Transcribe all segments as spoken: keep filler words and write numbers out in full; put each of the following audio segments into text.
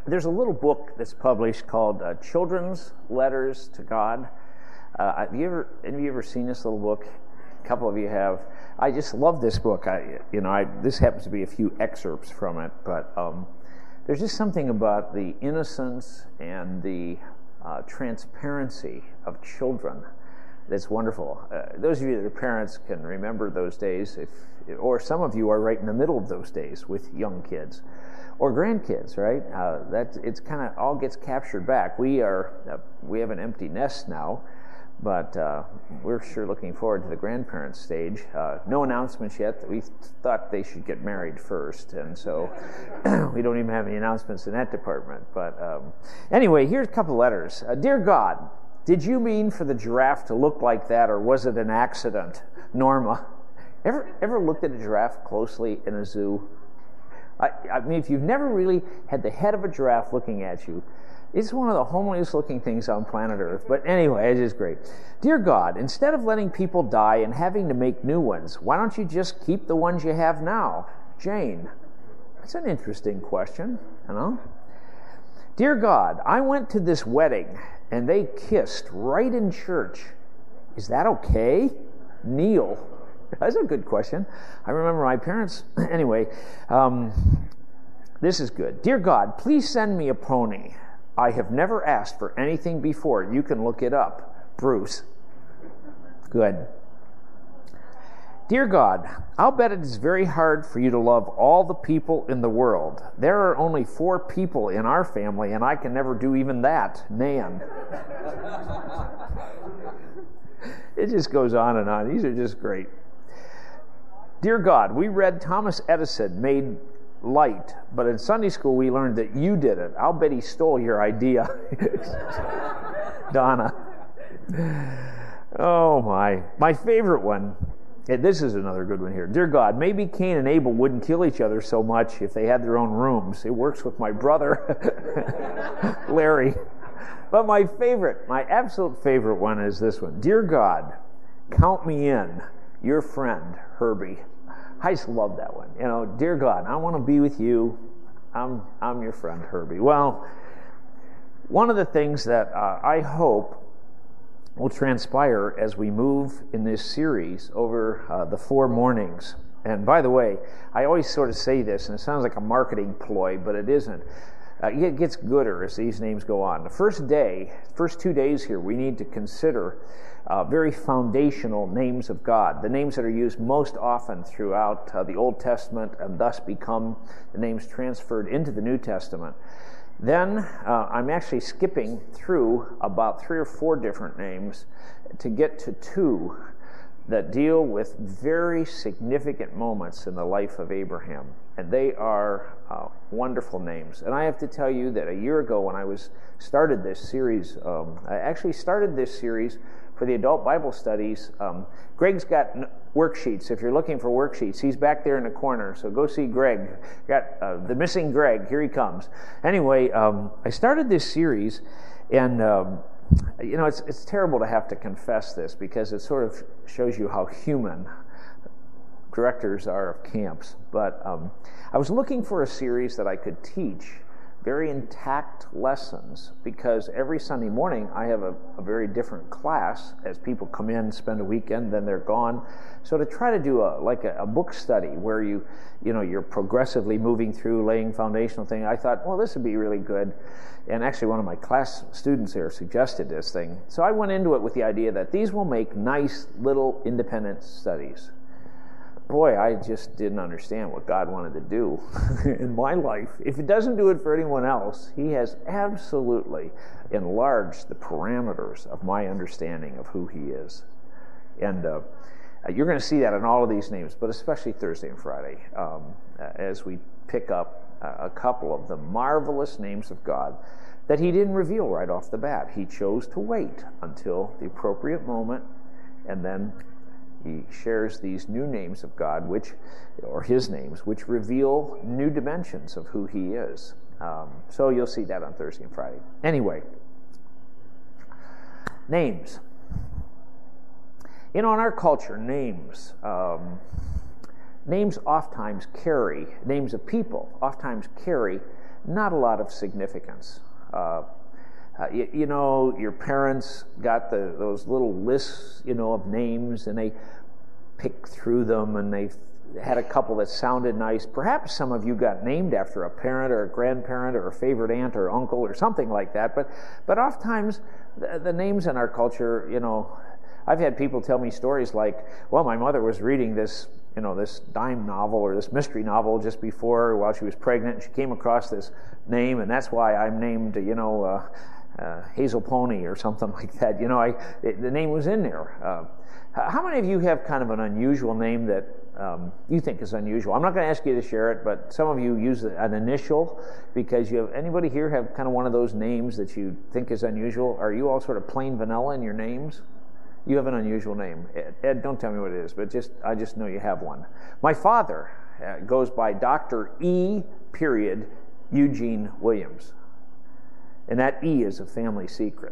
there's a little book that's published called uh, Children's Letters to God. Uh, have you ever, any of you ever seen this little book? A couple of you have. I just love this book. I, you know, I, this happens to be a few excerpts from it, but um, there's just something about the innocence and the uh, transparency of children that's wonderful. Uh, those of you that are parents can remember those days, if, or some of you are right in the middle of those days with young kids or grandkids, right? Uh, that it's kind of all gets captured back. We are uh, we have an empty nest now, but uh, we're sure looking forward to the grandparent stage. Uh, no announcements yet. We thought they should get married first, and so we don't even have any announcements in that department. But um, anyway, here's a couple of letters. Uh, Dear God, did you mean for the giraffe to look like that, or was it an accident? Norma. Ever ever looked at a giraffe closely in a zoo? I, I mean, if you've never really had the head of a giraffe looking at you, it's one of the homeliest looking things on planet Earth. But anyway, it is great. Dear God, instead of letting people die and having to make new ones, why don't you just keep the ones you have now? Jane. That's an interesting question, you know? Dear God, I went to this wedding and they kissed right in church. Is that okay? Neil. That's a good question. I remember my parents. Anyway, um, this is good. Dear God, please send me a pony. I have never asked for anything before. You can look it up. Bruce. Good. Dear God, I'll bet it is very hard for you to love all the people in the world. There are only four people in our family, and I can never do even that. Nan. It just goes on and on. These are just great. Dear God, we read Thomas Edison made light, but in Sunday school we learned that you did it. I'll bet he stole your idea. Donna. Oh my. My favorite one, and this is another good one here. Dear God, maybe Cain and Abel wouldn't kill each other so much if they had their own rooms. It works with my brother, Larry. But my favorite, my absolute favorite one is this one. Dear God, count me in, your friend, Herbie. I just love that one. You know, dear God, I want to be with you. I'm I'm your friend, Herbie. Well, one of the things that uh, I hope will transpire as we move in this series over uh, the four mornings. And by the way, I always sort of say this, and it sounds like a marketing ploy, but it isn't. Uh, it gets gooder as these names go on. The first day, first two days here, we need to consider uh, very foundational names of God, the names that are used most often throughout uh, the Old Testament and thus become the names transferred into the New Testament. Then uh, I'm actually skipping through about three or four different names to get to two that deal with very significant moments in the life of Abraham. And they are uh, wonderful names. And I have to tell you that a year ago when I was started this series, um, I actually started this series for the adult Bible studies. Um, Greg's got n- worksheets. If you're looking for worksheets, he's back there in the corner. So go see Greg. Got uh, the missing Greg. Here he comes. Anyway, um, I started this series, and um, you know, it's it's terrible to have to confess this because it sort of shows you how human directors are of camps. But um, I was looking for a series that I could teach very intact lessons, because every Sunday morning I have a, a very different class as people come in, spend a weekend, then they're gone. So to try to do a like a, a book study where you you know you're progressively moving through laying foundational thing, I thought, well, this would be really good. And actually one of my class students there suggested this thing. So I went into it with the idea that these will make nice little independent studies. Boy, I just didn't understand what God wanted to do in my life. If it doesn't do it for anyone else, He has absolutely enlarged the parameters of my understanding of who He is. And uh, you're going to see that in all of these names, but especially Thursday and Friday, um, as we pick up a couple of the marvelous names of God that He didn't reveal right off the bat. He chose to wait until the appropriate moment, and then He shares these new names of God, which, or His names, which reveal new dimensions of who He is. Um, so you'll see that on Thursday and Friday. Anyway, names. You know, in our culture, names, um, names oftentimes carry, names of people oftentimes carry not a lot of significance. Uh, uh, you, you know, your parents got the those little lists, you know, of names, and they picked through them, and they had a couple that sounded nice. Perhaps some of you got named after a parent or a grandparent or a favorite aunt or uncle or something like that. But but oftentimes the, the names in our culture, you know, I've had people tell me stories like, well, my mother was reading this, you know, this dime novel or this mystery novel just before while she was pregnant, and she came across this name, and that's why I'm named, you know, uh, uh, Hazel Pony or something like that. You know, I it, the name was in there. Uh, how many of you have kind of an unusual name that um, you think is unusual? I'm not going to ask you to share it, but some of you use an initial because you have. Anybody here have kind of one of those names that you think is unusual? Are you all sort of plain vanilla in your names? You have an unusual name. Ed, Ed, don't tell me what it is, but just I just know you have one. My father uh, goes by Doctor E. Period Eugene Williams, and that E is a family secret.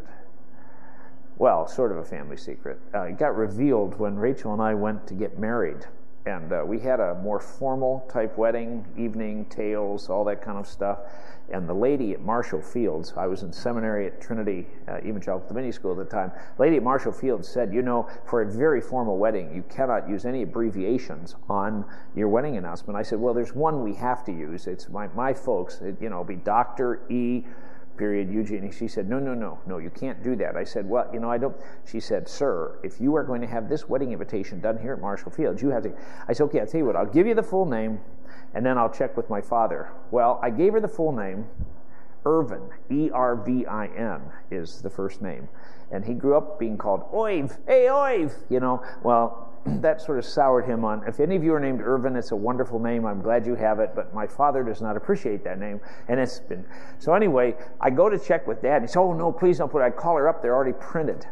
Well, sort of a family secret. Uh, it got revealed when Rachel and I went to get married, and uh, we had a more formal type wedding, evening, tales, all that kind of stuff. And the lady at Marshall Fields, I was in seminary at Trinity uh, Evangelical Divinity School at the time, lady at Marshall Fields said, you know, for a very formal wedding, you cannot use any abbreviations on your wedding announcement. I said, well, there's one we have to use. It's my, my folks, it, you know, be Doctor E. Period Eugene. She said, no, no, no, no, you can't do that. I said, well, you know, I don't. She said, sir, if you are going to have this wedding invitation done here at Marshall Fields, you have to. I said, okay, I'll tell you what, I'll give you the full name, and then I'll check with my father. Well, I gave her the full name. Irvin, E R V I N is the first name. And he grew up being called Oiv. Hey, Oiv! You know, well, that sort of soured him on, if any of you are named Irvin, it's a wonderful name. I'm glad you have it, but my father does not appreciate that name. And it's been, so anyway, I go to check with Dad, and he says, oh, no, please don't put it. I call her up, they're already printed.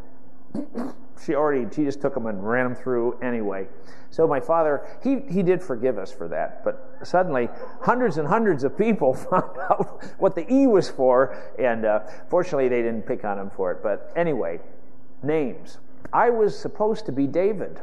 She already, she just took them and ran them through anyway. So my father, he, he did forgive us for that, but suddenly hundreds and hundreds of people found out what the E was for, and uh, fortunately they didn't pick on him for it. But anyway, names. I was supposed to be David.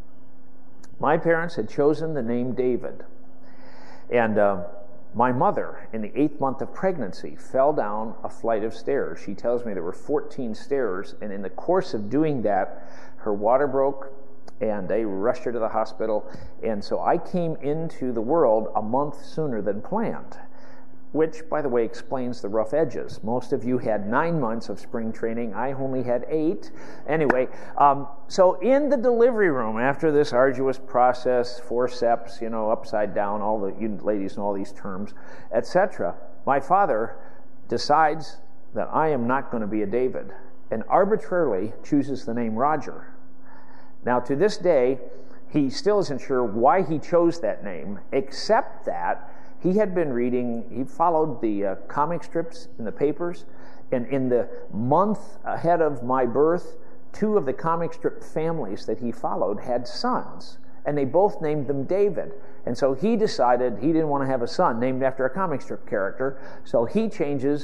My parents had chosen the name David. And uh, my mother, in the eighth month of pregnancy, fell down a flight of stairs. She tells me there were fourteen stairs, and in the course of doing that, her water broke, and they rushed her to the hospital. And so I came into the world a month sooner than planned, which, by the way, explains the rough edges. Most of you had nine months of spring training. I only had eight. Anyway, um, so in the delivery room, after this arduous process, forceps, you know, upside down, all the you ladies know all these terms, et cetera, my father decides that I am not going to be a David, and arbitrarily chooses the name Roger. Now, to this day, he still isn't sure why he chose that name, except that he had been reading, he followed the uh, comic strips in the papers, and in the month ahead of my birth, two of the comic strip families that he followed had sons, and they both named them David. And so he decided he didn't want to have a son named after a comic strip character, so he changes.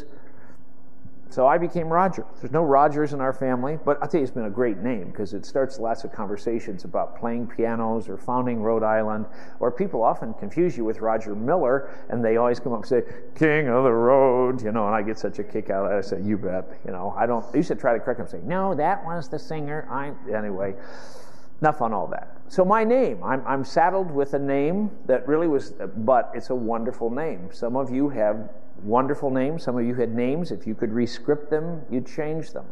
So I became Roger. There's no Rogers in our family, but I'll tell you, it's been a great name because it starts lots of conversations about playing pianos or founding Rhode Island, or people often confuse you with Roger Miller, and they always come up and say, King of the Road, you know, and I get such a kick out of that. I say, you bet, you know, I don't, I used to try to correct him, say, no, that was the singer. I Anyway, enough on all that. So my name, I'm, I'm saddled with a name that really was, but it's a wonderful name. Some of you have wonderful names. Some of you had names. If you could rescript them, you'd change them.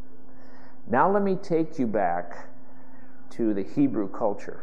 Now let me take you back to the Hebrew culture.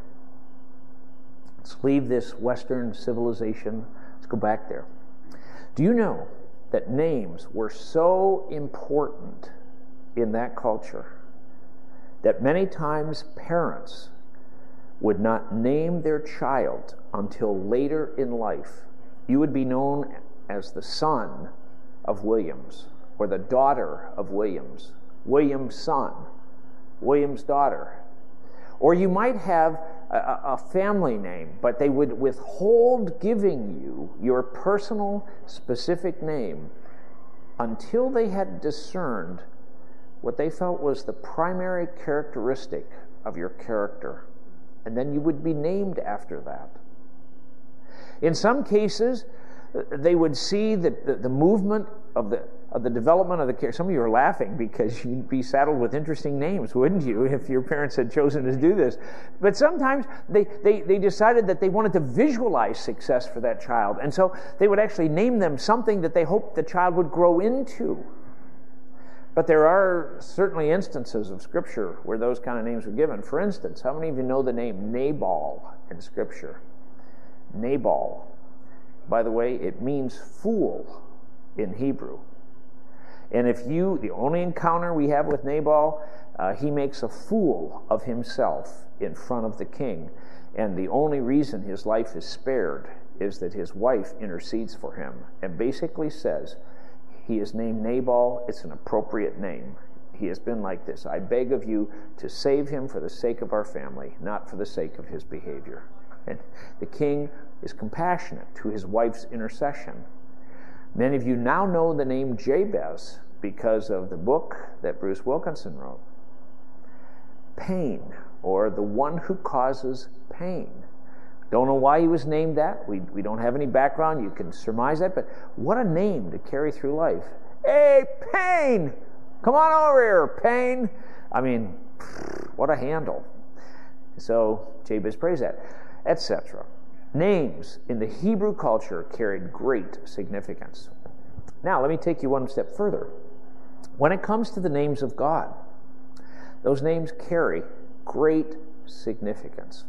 Let's leave this Western civilization. Let's go back there. Do you know that names were so important in that culture that many times parents would not name their child until later in life? You would be known as the son of Williams, or the daughter of Williams, William's son, William's daughter. Or you might have a, a family name, but they would withhold giving you your personal specific name until they had discerned what they felt was the primary characteristic of your character. And then you would be named after that. In some cases, they would see that the, the movement of the of the development of the character. Some of you are laughing because you'd be saddled with interesting names, wouldn't you, if your parents had chosen to do this? But sometimes they, they, they decided that they wanted to visualize success for that child. And so they would actually name them something that they hoped the child would grow into. But there are certainly instances of Scripture where those kind of names were given. For instance, how many of you know the name Nabal in Scripture? Nabal. By the way, it means fool in Hebrew. And if you, the only encounter we have with Nabal, uh, he makes a fool of himself in front of the king. And the only reason his life is spared is that his wife intercedes for him and basically says, he is named Nabal, it's an appropriate name. He has been like this. I beg of you to save him for the sake of our family, not for the sake of his behavior. And the king is compassionate to his wife's intercession. Many of you now know the name Jabez because of the book that Bruce Wilkinson wrote. Pain, or the one who causes pain. Don't know why he was named that. We, we don't have any background. You can surmise that, but what a name to carry through life. Hey, Pain! Come on over here, Pain! I mean, what a handle. So Jabez prays that, et cetera. Names in the Hebrew culture carried great significance. Now, let me take you one step further. When it comes to the names of God, those names carry great significance.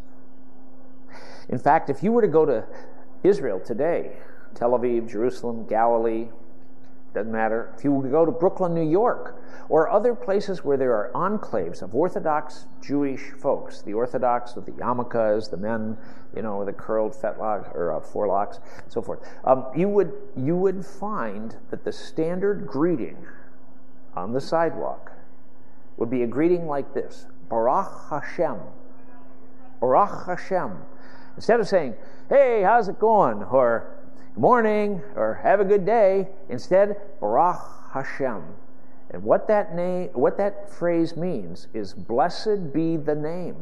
In fact, if you were to go to Israel today, Tel Aviv, Jerusalem, Galilee, doesn't matter. If you were to go to Brooklyn, New York, or other places where there are enclaves of Orthodox Jewish folks, the Orthodox with the yarmulkes, the men, you know, the curled fetlocks or uh, forelocks, so forth, um, you would you would find that the standard greeting on the sidewalk would be a greeting like this: Baruch Hashem, Baruch Hashem. Instead of saying, "Hey, how's it going?" or "Good morning," or "Have a good day," instead, Baruch Hashem. And what that name, what that phrase means is, blessed be the name.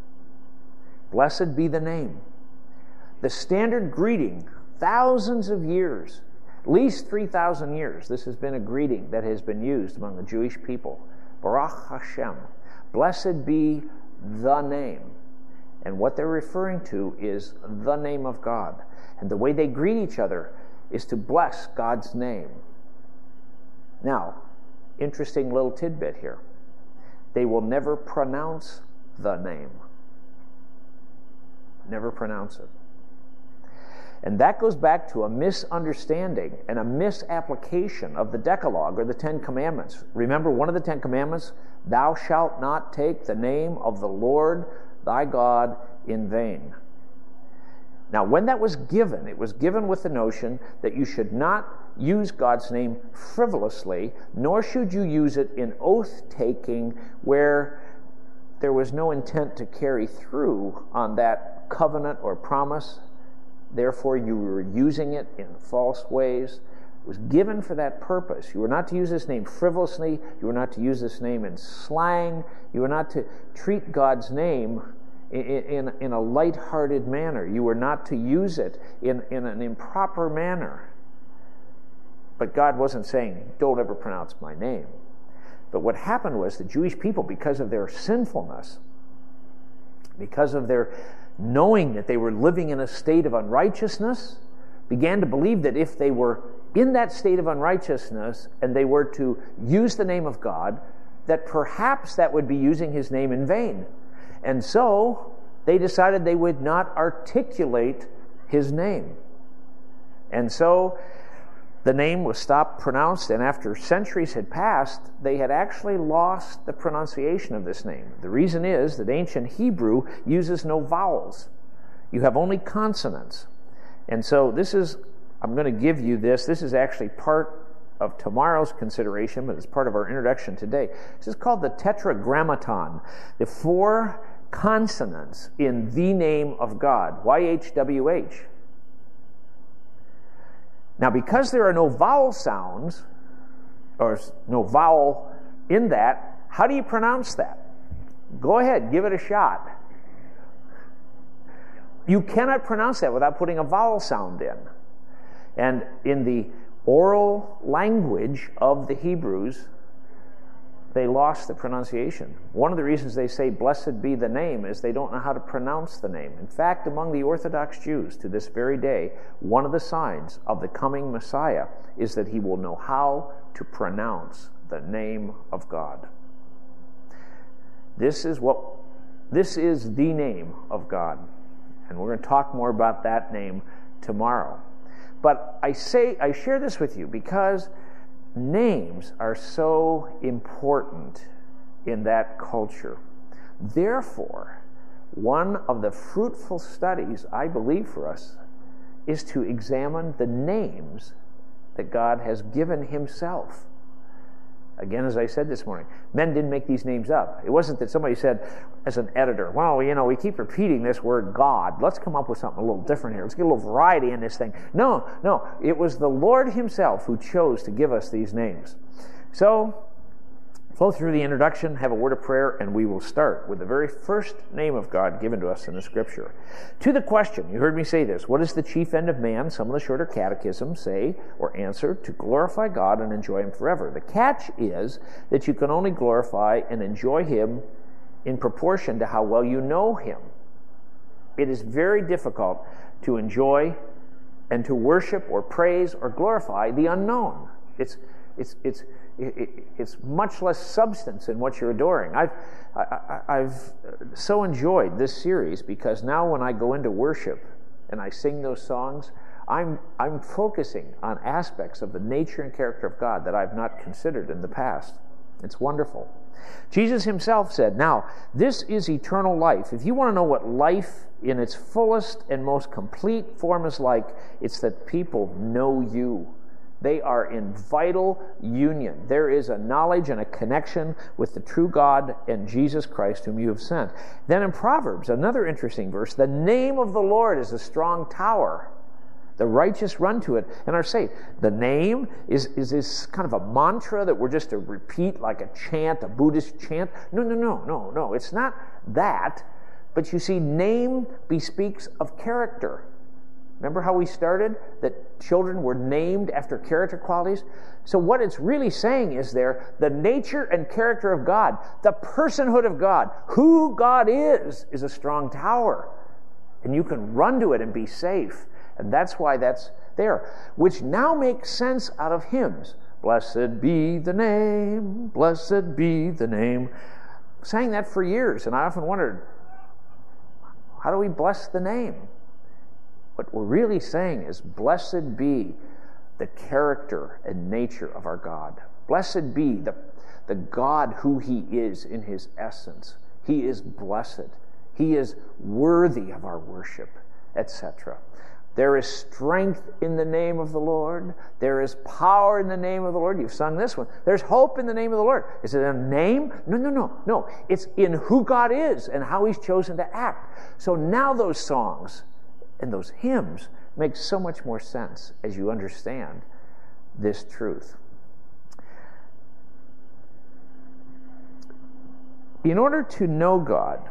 Blessed be the name. The standard greeting, thousands of years, at least three thousand years, this has been a greeting that has been used among the Jewish people. Baruch Hashem. Blessed be the name. And what they're referring to is the name of God. And the way they greet each other is to bless God's name. Now, interesting little tidbit here. They will never pronounce the name. Never pronounce it. And that goes back to a misunderstanding and a misapplication of the Decalogue, or the Ten Commandments. Remember, one of the Ten Commandments, thou shalt not take the name of the Lord thy God in vain. Now, when that was given, it was given with the notion that you should not use God's name frivolously, nor should you use it in oath-taking where there was no intent to carry through on that covenant or promise. Therefore, you were using it in false ways. It was given for that purpose. You were not to use this name frivolously. You were not to use this name in slang. You were not to treat God's name in, in, in a light-hearted manner. You were not to use it in, in an improper manner. But God wasn't saying, don't ever pronounce my name. But what happened was the Jewish people, because of their sinfulness, because of their knowing that they were living in a state of unrighteousness, began to believe that if they were in that state of unrighteousness and they were to use the name of God, that perhaps that would be using his name in vain. And so they decided they would not articulate his name. And so the name was stopped pronounced, and after centuries had passed, they had actually lost the pronunciation of this name. The reason is that ancient Hebrew uses no vowels. You have only consonants. And so this is, I'm going to give you this. This is actually part of tomorrow's consideration, but it's part of our introduction today. This is called the Tetragrammaton, the four consonants in the name of God, Y H W H. Now, because there are no vowel sounds, or no vowel in that, how do you pronounce that? Go ahead, give it a shot. You cannot pronounce that without putting a vowel sound in. And in the oral language of the Hebrews, they lost the pronunciation. One of the reasons they say, blessed be the name, is they don't know how to pronounce the name. In fact, among the Orthodox Jews, to this very day, one of the signs of the coming Messiah is that he will know how to pronounce the name of God. This is what, this is the name of God. And we're going to talk more about that name tomorrow. But I say, I share this with you because names are so important in that culture. Therefore, one of the fruitful studies, I believe, for us is to examine the names that God has given himself. Again, as I said this morning, men didn't make these names up. It wasn't that somebody said, as an editor, well, you know, we keep repeating this word God. Let's come up with something a little different here. Let's get a little variety in this thing. No, no. It was the Lord himself who chose to give us these names. So, flow through the introduction, have a word of prayer, and we will start with the very first name of God given to us in the Scripture. To the question, you heard me say this, what is the chief end of man? Some of the shorter catechisms say or answer, to glorify God and enjoy him forever. The catch is that you can only glorify and enjoy him in proportion to how well you know him. It is very difficult to enjoy and to worship or praise or glorify the unknown. It's it's it's it's much less substance in what you're adoring. I've I, I've so enjoyed this series because now when I go into worship and I sing those songs, I'm I'm focusing on aspects of the nature and character of God that I've not considered in the past. It's wonderful. Jesus himself said, now, this is eternal life. If you want to know what life in its fullest and most complete form is like, it's that people know you. They are in vital union. There is a knowledge and a connection with the true God and Jesus Christ whom you have sent. Then in Proverbs, another interesting verse, the name of the Lord is a strong tower. The righteous run to it and are saved. The name is, is this kind of a mantra that we're just to repeat like a chant, a Buddhist chant. No, no, no, no, no. It's not that. But you see, name bespeaks of character. Remember how we started? That children were named after character qualities? So what it's really saying is there, the nature and character of God, the personhood of God, who God is, is a strong tower. And you can run to it and be safe. And that's why that's there, which now makes sense out of hymns. Blessed be the name, blessed be the name. I sang that for years, and I often wondered, how do we bless the name? What we're really saying is, blessed be the character and nature of our God. Blessed be the, the God who he is in his essence. He is blessed. He is worthy of our worship, et cetera. There is strength in the name of the Lord. There is power in the name of the Lord. You've sung this one. There's hope in the name of the Lord. Is it a name? No, no, no, no. It's in who God is and how he's chosen to act. So now those songs and those hymns make so much more sense as you understand this truth. In order to know God,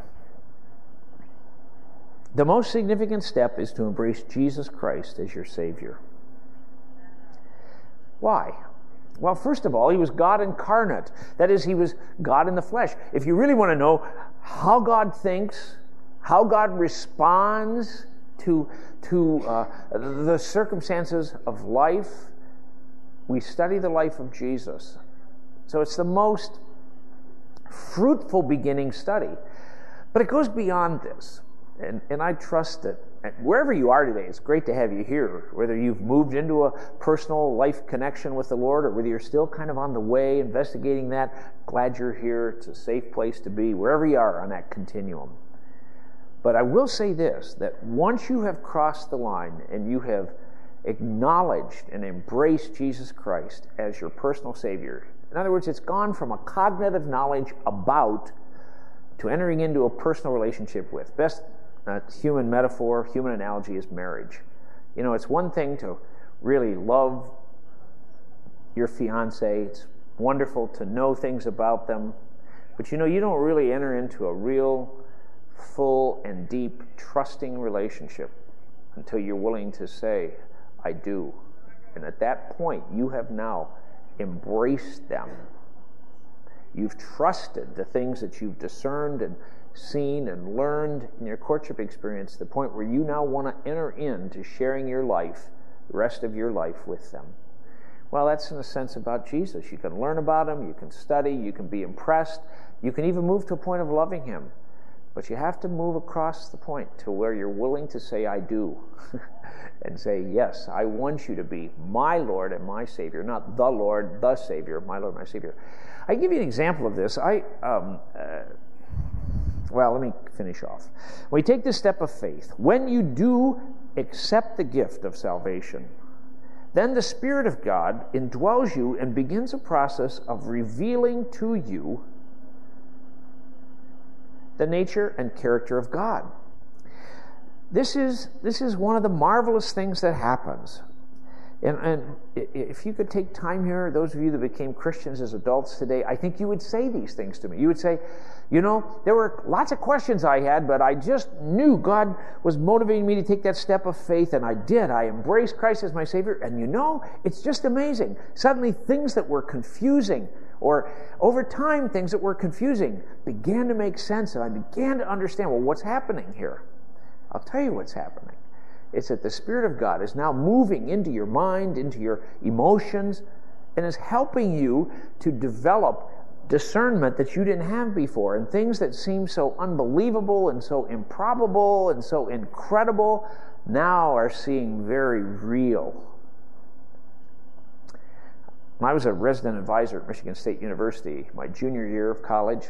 the most significant step is to embrace Jesus Christ as your Savior. Why? Well, first of all, he was God incarnate. That is, he was God in the flesh. If you really want to know how God thinks, how God responds to, to uh, the circumstances of life, we study the life of Jesus. So it's the most fruitful beginning study. But it goes beyond this. And, and I trust that wherever you are today, it's great to have you here. Whether you've moved into a personal life connection with the Lord or whether you're still kind of on the way investigating that, glad you're here. It's a safe place to be, wherever you are on that continuum. But I will say this, that once you have crossed the line and you have acknowledged and embraced Jesus Christ as your personal Savior, in other words, it's gone from a cognitive knowledge about to entering into a personal relationship with. Best Uh, human metaphor, human analogy is marriage. You know, it's one thing to really love your fiancé. It's wonderful to know things about them. But you know, you don't really enter into a real, full and deep, trusting relationship until you're willing to say, I do. And at that point, you have now embraced them. You've trusted the things that you've discerned and seen and learned in your courtship experience, the point where you now want to enter into sharing your life, the rest of your life with them. Well, that's in a sense about Jesus. You can learn about him, you can study, you can be impressed, you can even move to a point of loving him. But you have to move across the point to where you're willing to say, I do. And say, yes, I want you to be my Lord and my Savior, not the Lord, the Savior, my Lord, my Savior. I give you an example of this. I, um, uh, well, let me finish off. When you take this step of faith, when you do accept the gift of salvation, then the Spirit of God indwells you and begins a process of revealing to you the nature and character of God. This is this is one of the marvelous things that happens. And, and if you could take time here, those of you that became Christians as adults today, I think you would say these things to me. You would say, you know, there were lots of questions I had, but I just knew God was motivating me to take that step of faith, and I did. I embraced Christ as my Savior, and you know, it's just amazing. Suddenly things that were confusing, or over time things that were confusing, began to make sense, and I began to understand, well, what's happening here? I'll tell you what's happening. It's that the Spirit of God is now moving into your mind, into your emotions, and is helping you to develop discernment that you didn't have before. And things that seem so unbelievable and so improbable and so incredible now are seeming very real. When I was a resident advisor at Michigan State University, my junior year of college,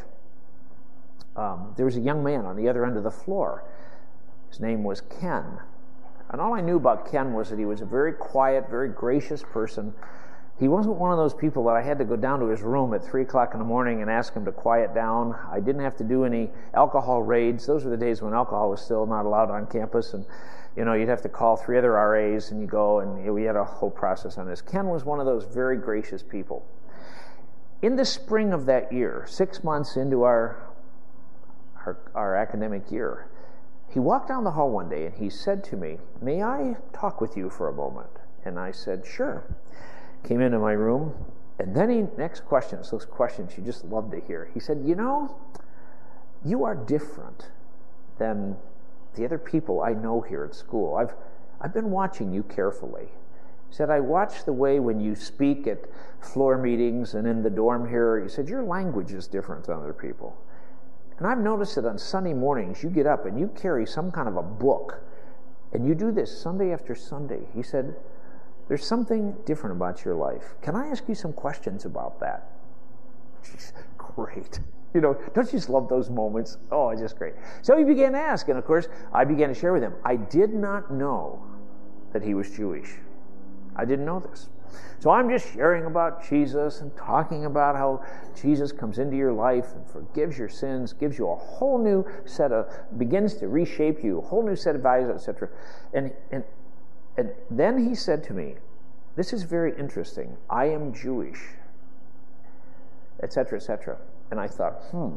um, there was a young man on the other end of the floor. His name was Ken. And all I knew about Ken was that he was a very quiet, very gracious person. He wasn't one of those people that I had to go down to his room at three o'clock in the morning and ask him to quiet down. I didn't have to do any alcohol raids. Those were the days when alcohol was still not allowed on campus. And, you know, you'd have to call three other R As and you go, and you know, we had a whole process on this. Ken was one of those very gracious people. In the spring of that year, six months into our, our, our academic year, he walked down the hall one day and he said to me, "May I talk with you for a moment?" And I said, "Sure." Came into my room, and then he, next questions, those questions you just love to hear. He said, "You know, you are different than the other people I know here at school. I've, I've been watching you carefully." He said, "I watch the way when you speak at floor meetings and in the dorm here." He said, "Your language is different than other people. And I've noticed that on Sunday mornings, you get up and you carry some kind of a book, and you do this Sunday after Sunday." He said, "There's something different about your life. Can I ask you some questions about that?" Jeez, great. You know, don't you just love those moments? Oh, it's just great. So he began to ask, and of course, I began to share with him. I did not know that he was Jewish. I didn't know this. So I'm just sharing about Jesus and talking about how Jesus comes into your life and forgives your sins, gives you a whole new set of, begins to reshape you, a whole new set of values, et cetera. And, and, and then he said to me, "This is very interesting. I am Jewish," et cetera, et cetera. And I thought, hmm,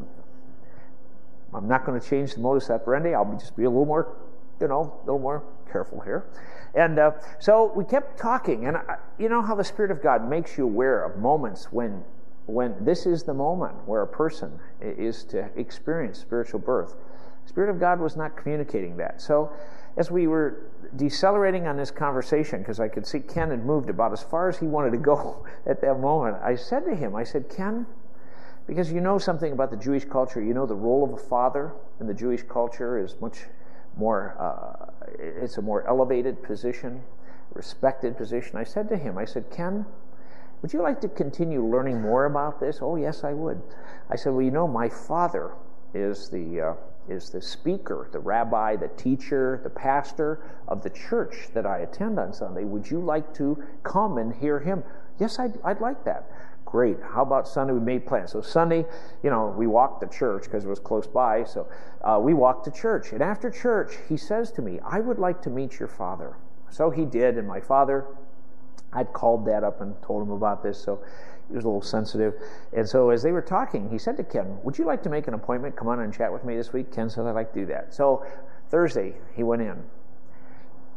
I'm not going to change the modus operandi. I'll just be a little more, you know, a little more careful here. And uh, so we kept talking, and I, you know how the Spirit of God makes you aware of moments when, when this is the moment where a person is to experience spiritual birth. The Spirit of God was not communicating that. So as we were decelerating on this conversation, because I could see Ken had moved about as far as he wanted to go at that moment, I said to him, I said, "Ken, because you know something about the Jewish culture, you know the role of a father in the Jewish culture is much more, uh, it's a more elevated position, respected position." I said to him, I said, "Ken, would you like to continue learning more about this?" "Oh, yes, I would." I said, "Well, you know, my father is the uh, is the speaker, the rabbi, the teacher, the pastor of the church that I attend on Sunday. Would you like to come and hear him?" "Yes, I'd, I'd like that." "Great. How about Sunday?" We made plans. So Sunday, you know, we walked to church because it was close by. So uh, we walked to church. And after church, he says to me, "I would like to meet your father." So he did. And my father, I'd called Dad up and told him about this. So he was a little sensitive. And so as they were talking, he said to Ken, "Would you like to make an appointment? Come on and chat with me this week?" Ken said, "I'd like to do that." So Thursday, he went in.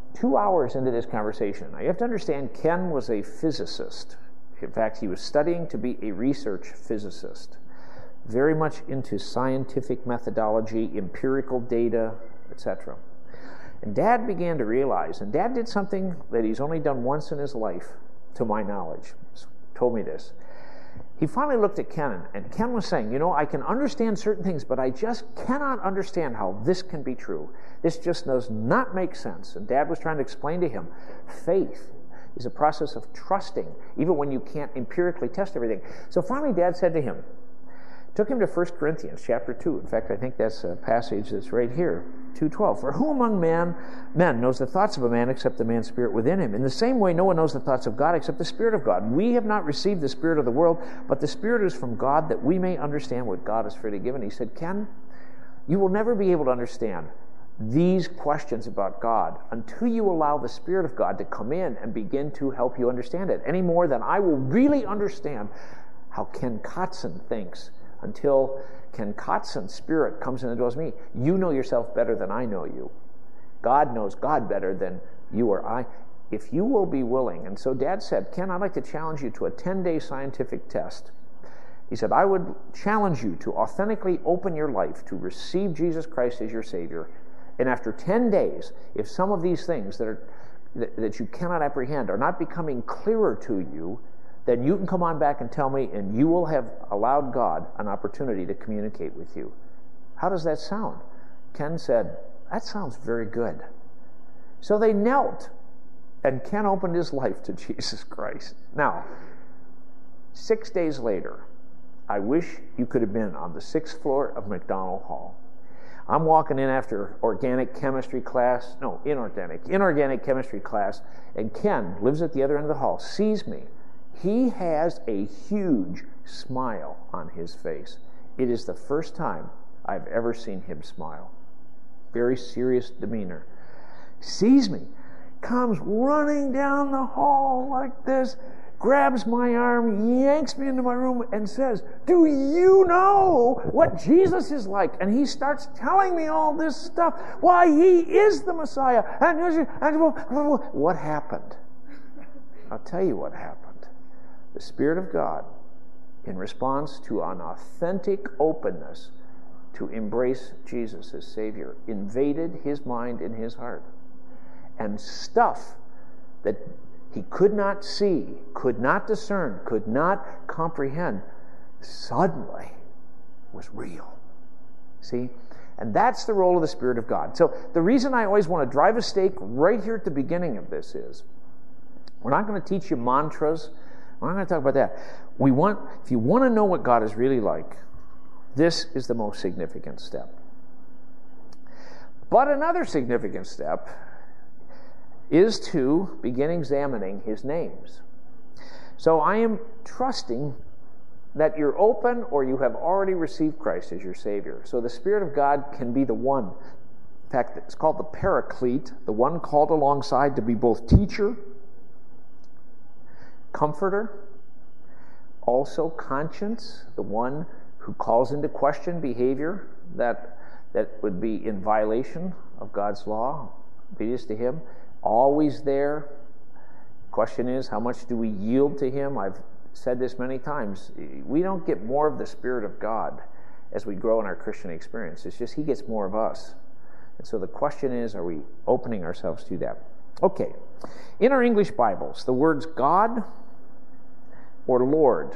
Two hours into this conversation. Now, you have to understand, Ken was a physicist. In fact, he was studying to be a research physicist, very much into scientific methodology, empirical data, et cetera. And Dad began to realize, and Dad did something that he's only done once in his life, to my knowledge, told me this. He finally looked at Ken, and Ken was saying, you know, I can understand certain things, but I just cannot understand how this can be true. This just does not make sense. And Dad was trying to explain to him, faith is a process of trusting, even when you can't empirically test everything. So finally, Dad said to him, took him to First Corinthians chapter two. In fact, I think that's a passage that's right here, two twelve. For who among man, men knows the thoughts of a man except the man's spirit within him? In the same way, no one knows the thoughts of God except the Spirit of God. We have not received the spirit of the world, but the Spirit is from God, that we may understand what God has freely given. He said, Ken, you will never be able to understand these questions about God until you allow the Spirit of God to come in and begin to help you understand it, any more than I will really understand how Ken Kotson thinks until Ken Kotson's spirit comes in and dwells in me. You know yourself better than I know you. God knows God better than you or I. If you will be willing, and so Dad said, Ken, I'd like to challenge you to a ten-day scientific test. He said, I would challenge you to authentically open your life to receive Jesus Christ as your Savior. And after ten days, if some of these things that are that, that you cannot apprehend are not becoming clearer to you, then you can come on back and tell me, and you will have allowed God an opportunity to communicate with you. How does that sound? Ken said, that sounds very good. So they knelt, and Ken opened his life to Jesus Christ. Now, six days later, I wish you could have been on the sixth floor of McDonald Hall. I'm walking in after organic chemistry class, no, inorganic, inorganic chemistry class, and Ken lives at the other end of the hall, sees me. He has a huge smile on his face. It is the first time I've ever seen him smile. Very serious demeanor. Sees me, comes running down the hall like this, grabs my arm, yanks me into my room, and says, do you know what Jesus is like? And he starts telling me all this stuff. Why, he is the Messiah. And, and what happened? I'll tell you what happened. The Spirit of God, in response to an authentic openness to embrace Jesus as Savior, invaded his mind and his heart. And stuff that he could not see, could not discern, could not comprehend, suddenly was real. See? And that's the role of the Spirit of God. So the reason I always want to drive a stake right here at the beginning of this is, we're not going to teach you mantras. We're not going to talk about that. We want, if you want to know what God is really like, this is the most significant step. But another significant step is to begin examining his names. So I am trusting that you're open or you have already received Christ as your Savior. So the Spirit of God can be the one. In fact, it's called the Paraclete, the one called alongside to be both teacher, comforter, also conscience, the one who calls into question behavior that that would be in violation of God's law, obedience to him, always there. Question is, how much do we yield to him? I've said this many times. We don't get more of the Spirit of God as we grow in our Christian experience. It's just he gets more of us. And so the question is, are we opening ourselves to that? Okay. In our English Bibles, the words God or Lord,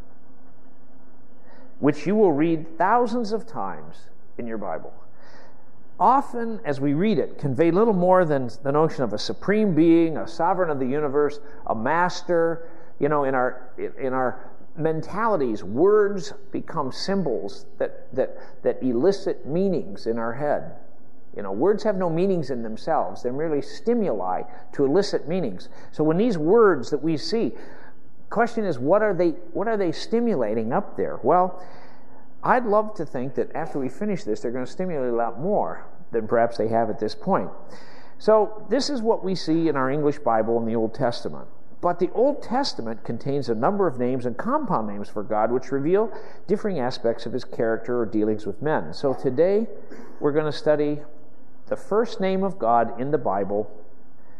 which you will read thousands of times in your Bible, often as we read it, convey little more than the notion of a supreme being, a sovereign of the universe, a master. You know, in our in our mentalities, words become symbols that that that elicit meanings in our head. You know, words have no meanings in themselves. They're merely stimuli to elicit meanings. So when these words that we see, question is, what are they what are they stimulating up there? Well, I'd love to think that after we finish this, they're going to stimulate a lot more than perhaps they have at this point. So this is what we see in our English Bible in the Old Testament. But the Old Testament contains a number of names and compound names for God which reveal differing aspects of his character or dealings with men. So today we're going to study the first name of God in the Bible,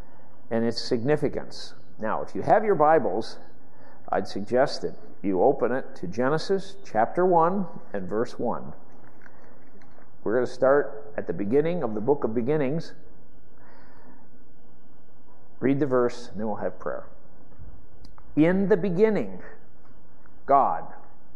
and its significance. Now, if you have your Bibles, I'd suggest that you open it to Genesis chapter one and verse one. We're going to start at the beginning of the book of beginnings. Read the verse, and then we'll have prayer. In the beginning, God.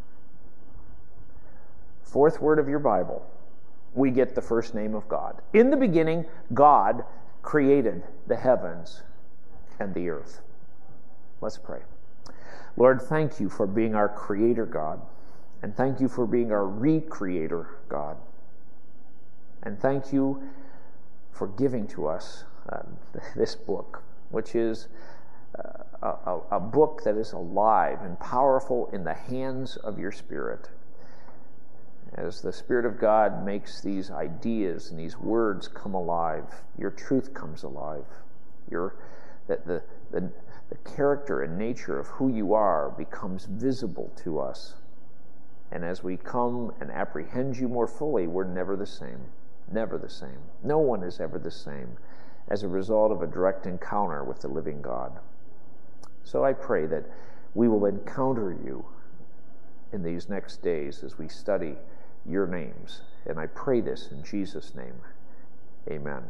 Fourth word of your Bible, we get the first name of God. In the beginning, God created the heavens and the earth. Let's pray. Lord, thank you for being our creator, God. And thank you for being our recreator, God. And thank you for giving to us uh, this book, which is uh, a, a book that is alive and powerful in the hands of your Spirit. As the Spirit of God makes these ideas and these words come alive, your truth comes alive. Your that the, the the character and nature of who you are becomes visible to us. And as we come and apprehend you more fully, we're never the same. Never the same. No one is ever the same as a result of a direct encounter with the living God. So I pray that we will encounter you in these next days as we study your names. And I pray this in Jesus' name. Amen.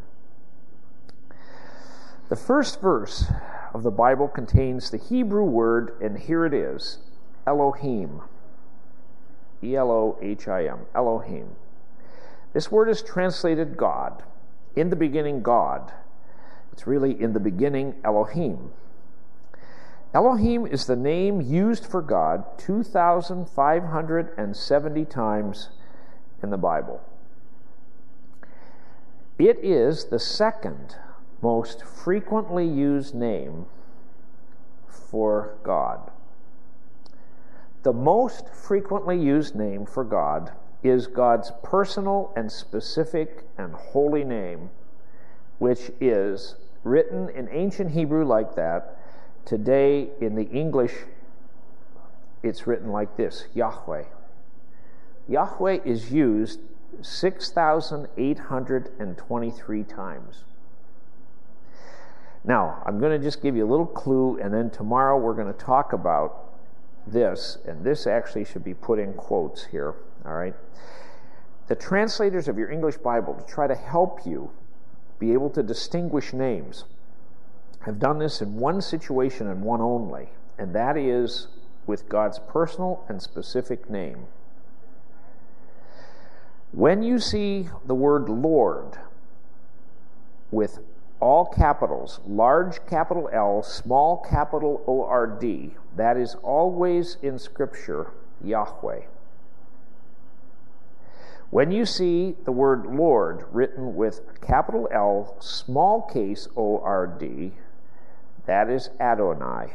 The first verse of the Bible contains the Hebrew word, and here it is, Elohim. E L O H I M, Elohim. This word is translated God. In the beginning, God. It's really in the beginning, Elohim. Elohim is the name used for God two thousand five hundred seventy times in the Bible. It is the second most frequently used name for God. The most frequently used name for God is God's personal and specific and holy name, which is written in ancient Hebrew like that. Today, in the English, it's written like this, Yahweh. Yahweh is used six thousand eight hundred twenty-three times. Now, I'm going to just give you a little clue, and then tomorrow we're going to talk about this, and this actually should be put in quotes here, all right? The translators of your English Bible, to try to help you be able to distinguish names, have done this in one situation and one only, and that is with God's personal and specific name. When you see the word Lord with all capitals, large capital L, small capital O R D, that is always in Scripture Yahweh. When you see the word Lord written with capital L, small case O R D, that is Adonai.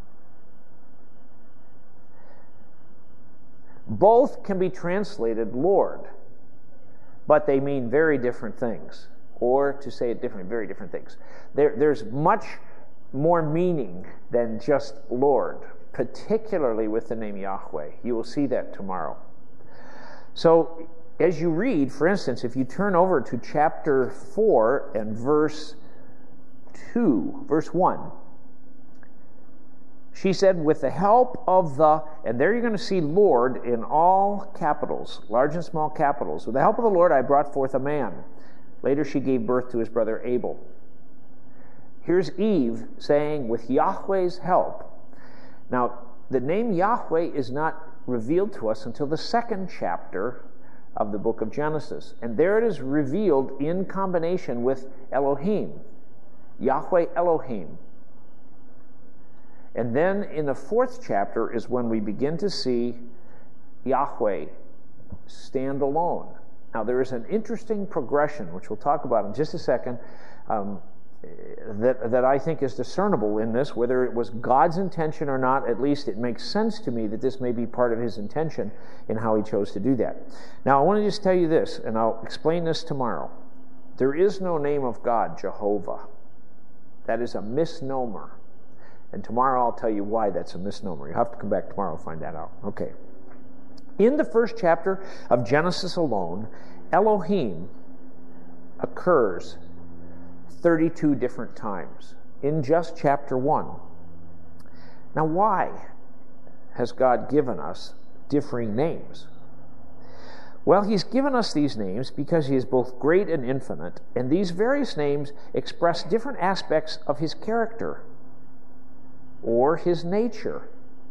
Both can be translated Lord, but they mean very different things. Or, to say it differently, very different things. There, there's much more meaning than just Lord, particularly with the name Yahweh. You will see that tomorrow. So, as you read, for instance, if you turn over to chapter four and verse two, verse one, she said, with the help of the, and there you're going to see Lord in all capitals, large and small capitals. With the help of the Lord, I brought forth a man. Later she gave birth to his brother Abel. Here's Eve saying, with Yahweh's help. Now, the name Yahweh is not revealed to us until the second chapter of the book of Genesis. And there it is revealed in combination with Elohim. Yahweh Elohim. And then in the fourth chapter is when we begin to see Yahweh stand alone. Now, there is an interesting progression, which we'll talk about in just a second, um, that, that I think is discernible in this. Whether it was God's intention or not, at least it makes sense to me that this may be part of his intention in how he chose to do that. Now, I want to just tell you this, and I'll explain this tomorrow. There is no name of God, Jehovah. That is a misnomer. And tomorrow I'll tell you why that's a misnomer. You'll have to come back tomorrow and find that out. Okay. In the first chapter of Genesis alone, Elohim occurs thirty-two different times. in just chapter one. Now, why has God given us differing names? Well, he's given us these names because he is both great and infinite, and these various names express different aspects of his character or his nature,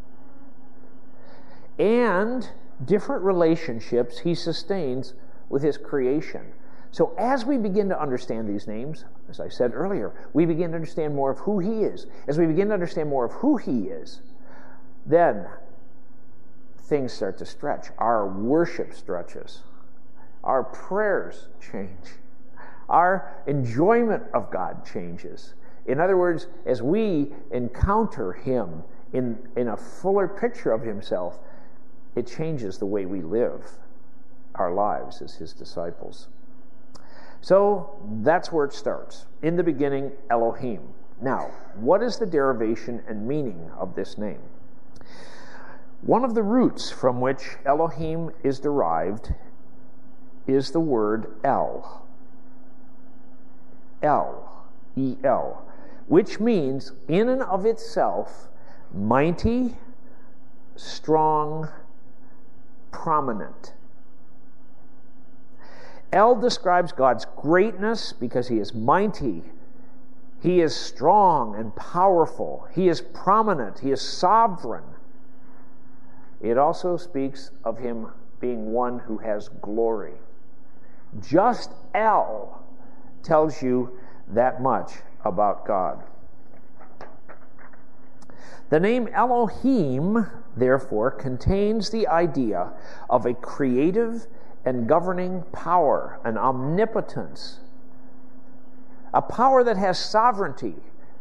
and different relationships he sustains with his creation. So as we begin to understand these names, as I said earlier, we begin to understand more of who he is. As we begin to understand more of who he is, then things start to stretch. Our worship stretches. Our prayers change. Our enjoyment of God changes. In other words, as we encounter him in, in a fuller picture of himself, it changes the way we live our lives as his disciples. So that's where it starts. In the beginning, Elohim. Now, what is the derivation and meaning of this name? One of the roots from which Elohim is derived is the word El. El, E L, which means in and of itself mighty, strong, prominent. El describes God's greatness because he is mighty. He is strong and powerful. He is prominent. He is sovereign. It also speaks of him being one who has glory. Just El tells you that much about God. The name Elohim, therefore, contains the idea of a creative and governing power, an omnipotence, a power that has sovereignty.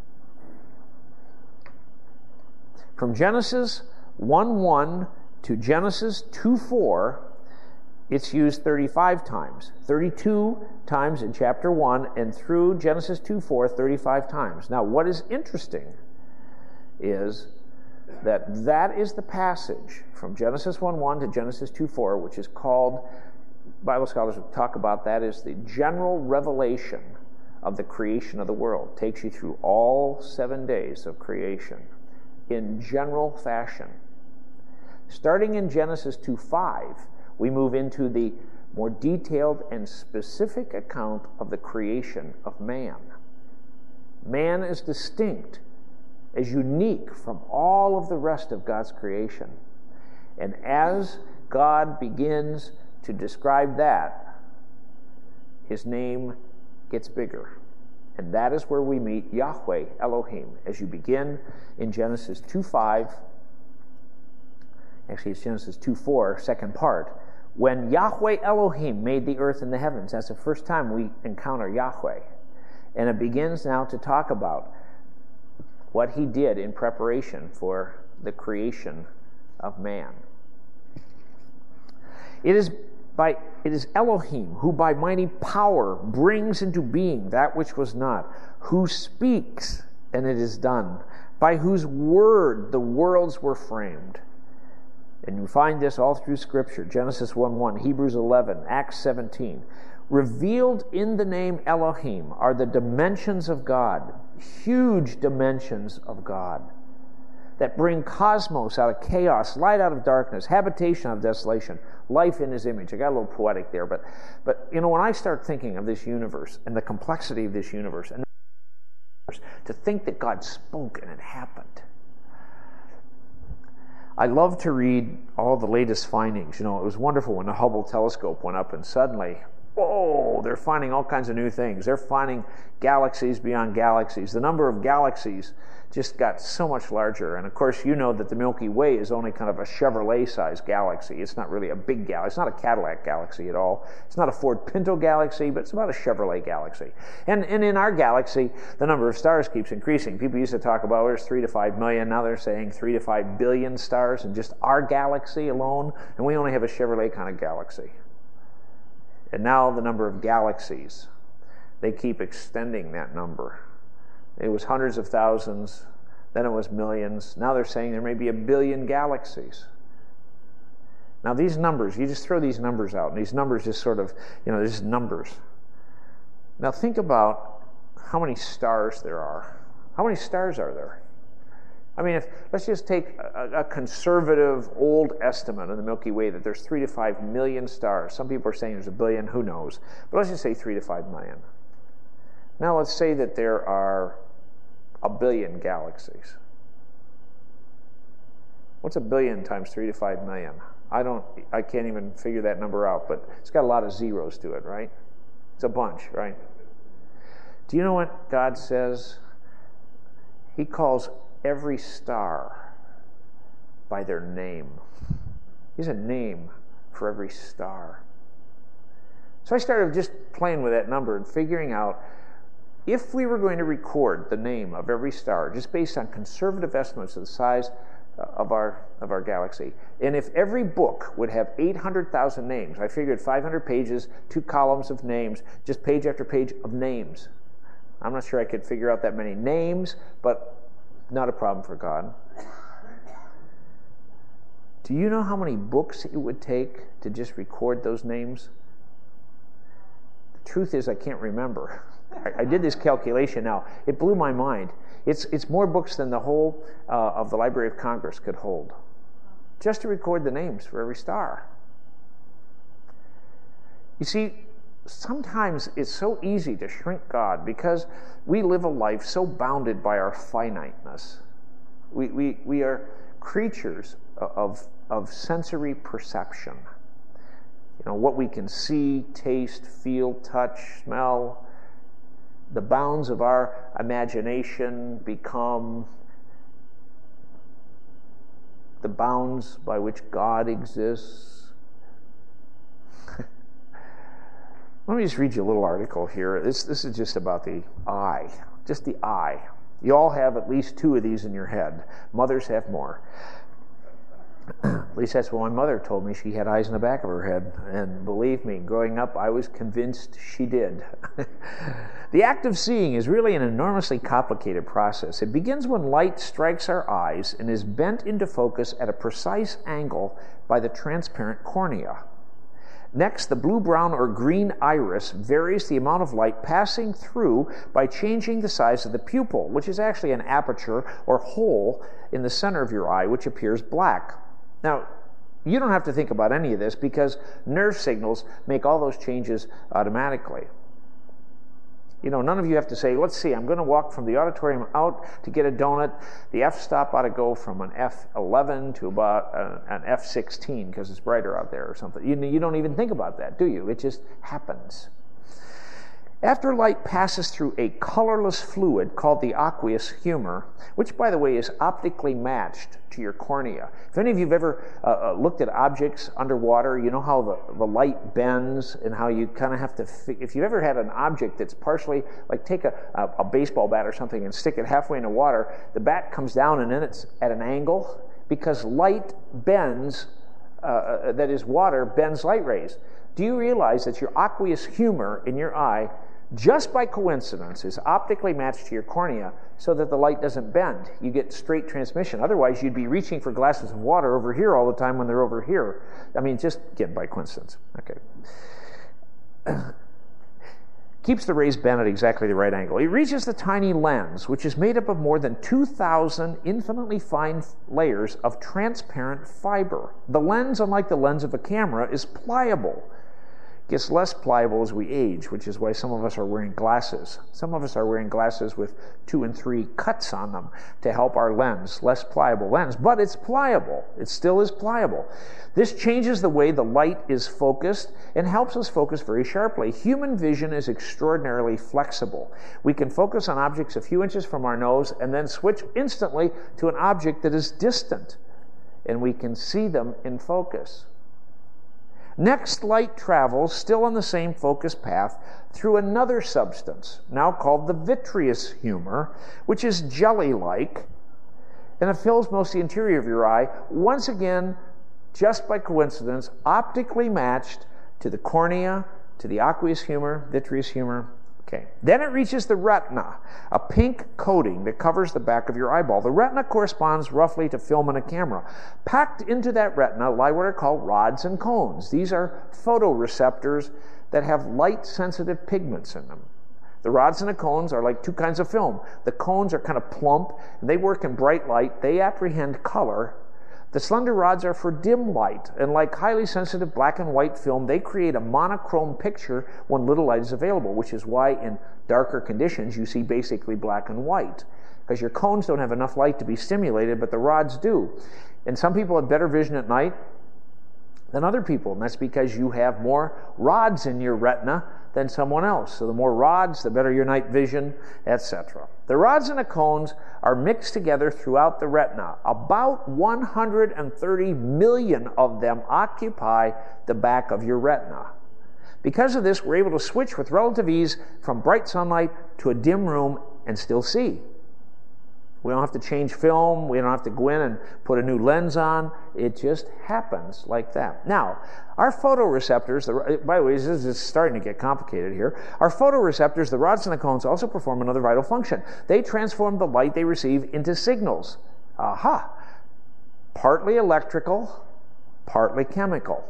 From Genesis one one to Genesis two four, it's used thirty-five times. thirty-two times in chapter one, and through Genesis two four, thirty-five times. Now, what is interesting is that that is the passage from Genesis one one to Genesis two four, which is called, Bible scholars will talk about that as the general revelation of the creation of the world. It takes you through all seven days of creation in general fashion. Starting in Genesis two five, we move into the more detailed and specific account of the creation of man. Man is distinct, is unique from all of the rest of God's creation. And as God begins to describe that, his name gets bigger. And that is where we meet Yahweh Elohim. As you begin in Genesis two five, actually it's Genesis two four, second part, when Yahweh Elohim made the earth and the heavens. That's the first time we encounter Yahweh. And it begins now to talk about what he did in preparation for the creation of man. It is by it is Elohim who by mighty power brings into being that which was not, who speaks and it is done, by whose word the worlds were framed. And you find this all through Scripture. Genesis one one, Hebrews eleven, Acts seventeen. Revealed in the name Elohim are the dimensions of God, huge dimensions of God, that bring cosmos out of chaos, light out of darkness, habitation out of desolation, life in his image. I got a little poetic there, but, but you know, when I start thinking of this universe and the complexity of this universe, and to think that God spoke and it happened. I love to read all the latest findings. You know, it was wonderful when the Hubble telescope went up and suddenly, whoa, they're finding all kinds of new things. They're finding galaxies beyond galaxies. The number of galaxies just got so much larger. And of course, you know that the Milky Way is only kind of a Chevrolet-sized galaxy. It's not really a big galaxy. It's not a Cadillac galaxy at all. It's not a Ford Pinto galaxy, but it's about a Chevrolet galaxy. And, and in our galaxy, the number of stars keeps increasing. People used to talk about, oh, there's three to five million. Now they're saying three to five billion stars in just our galaxy alone. And we only have a Chevrolet kind of galaxy. And now the number of galaxies, they keep extending that number. It was hundreds of thousands, then it was millions. Now they're saying there may be a billion galaxies. Now these numbers, you just throw these numbers out, and these numbers just sort of, you know, they're just numbers. Now think about how many stars there are, How many stars are there? I mean, if, let's just take a, a conservative old estimate of the Milky Way that there's three to five million stars. Some people are saying there's a billion, who knows? But let's just say three to five million. Now let's say that there are a billion galaxies. What's a billion times three to five million? I don't, I can't even figure that number out, but it's got a lot of zeros to it, right? It's a bunch, right? Do you know what God says? He calls every star by their name. There's a name for every star. So I started just playing with that number and figuring out if we were going to record the name of every star, just based on conservative estimates of the size of our of our galaxy, and if every book would have eight hundred thousand names, I figured five hundred pages, two columns of names, just page after page of names. I'm not sure I could figure out that many names, but not a problem for God. Do you know how many books it would take to just record those names? The truth is, I can't remember. I, I did this calculation now. It blew my mind. It's it's more books than the whole uh, of the Library of Congress could hold, just to record the names for every star. You see, sometimes it's so easy to shrink God because we live a life so bounded by our finiteness. We we we are creatures of of sensory perception. You know, what we can see, taste, feel, touch, smell. The bounds of our imagination become the bounds by which God exists. Let me just read you a little article here. This, this is just about the eye, just the eye. You all have at least two of these in your head. Mothers have more. At least that's what my mother told me. She had eyes in the back of her head. And believe me, growing up, I was convinced she did. The act of seeing is really an enormously complicated process. It begins when light strikes our eyes and is bent into focus at a precise angle by the transparent cornea. Next, the blue, brown, or green iris varies the amount of light passing through by changing the size of the pupil, which is actually an aperture or hole in the center of your eye, which appears black. Now, you don't have to think about any of this because nerve signals make all those changes automatically. You know, none of you have to say, let's see, I'm going to walk from the auditorium out to get a donut. The f-stop ought to go from an F eleven to about an F sixteen because it's brighter out there or something. You, you don't even think about that, do you? It just happens. After light passes through a colorless fluid called the aqueous humor, which, by the way, is optically matched to your cornea. If any of you have ever uh, looked at objects underwater, you know how the, the light bends and how you kind of have to, fi- if you've ever had an object that's partially, like take a, a, a baseball bat or something and stick it halfway in the water, the bat comes down and then it's at an angle because light bends, uh, that is water, bends light rays. Do you realize that your aqueous humor in your eye, just by coincidence, is optically matched to your cornea so that the light doesn't bend? You get straight transmission. Otherwise, you'd be reaching for glasses of water over here all the time when they're over here. I mean, just, again, by coincidence. Okay. Keeps the rays bent at exactly the right angle. It reaches the tiny lens, which is made up of more than two thousand infinitely fine layers of transparent fiber. The lens, unlike the lens of a camera, is pliable. Gets less pliable as we age, which is why some of us are wearing glasses. Some of us are wearing glasses with two and three cuts on them to help our lens, less pliable lens, but it's pliable. It still is pliable. This changes the way the light is focused and helps us focus very sharply. Human vision is extraordinarily flexible. We can focus on objects a few inches from our nose and then switch instantly to an object that is distant, and we can see them in focus. Next, light travels, still on the same focus path, through another substance, now called the vitreous humor, which is jelly-like, and it fills most of the interior of your eye, once again, just by coincidence, optically matched to the cornea, to the aqueous humor, vitreous humor. Okay. Then it reaches the retina, a pink coating that covers the back of your eyeball. The retina corresponds roughly to film in a camera. Packed into that retina lie what are called rods and cones. These are photoreceptors that have light-sensitive pigments in them. The rods and the cones are like two kinds of film. The cones are kind of plump, and they work in bright light. They apprehend color. The slender rods are for dim light, and like highly sensitive black and white film, they create a monochrome picture when little light is available, which is why in darker conditions you see basically black and white, because your cones don't have enough light to be stimulated, but the rods do. And some people have better vision at night than other people, and that's because you have more rods in your retina than someone else. So the more rods, the better your night vision, et cetera. The rods and the cones are mixed together throughout the retina. About one hundred thirty million of them occupy the back of your retina. Because of this, we're able to switch with relative ease from bright sunlight to a dim room and still see. We don't have to change film. We don't have to go in and put a new lens on. It just happens like that. Now, our photoreceptors, the, by the way, this is starting to get complicated here. Our photoreceptors, the rods and the cones, also perform another vital function. They transform the light they receive into signals. Aha! Partly electrical, partly chemical.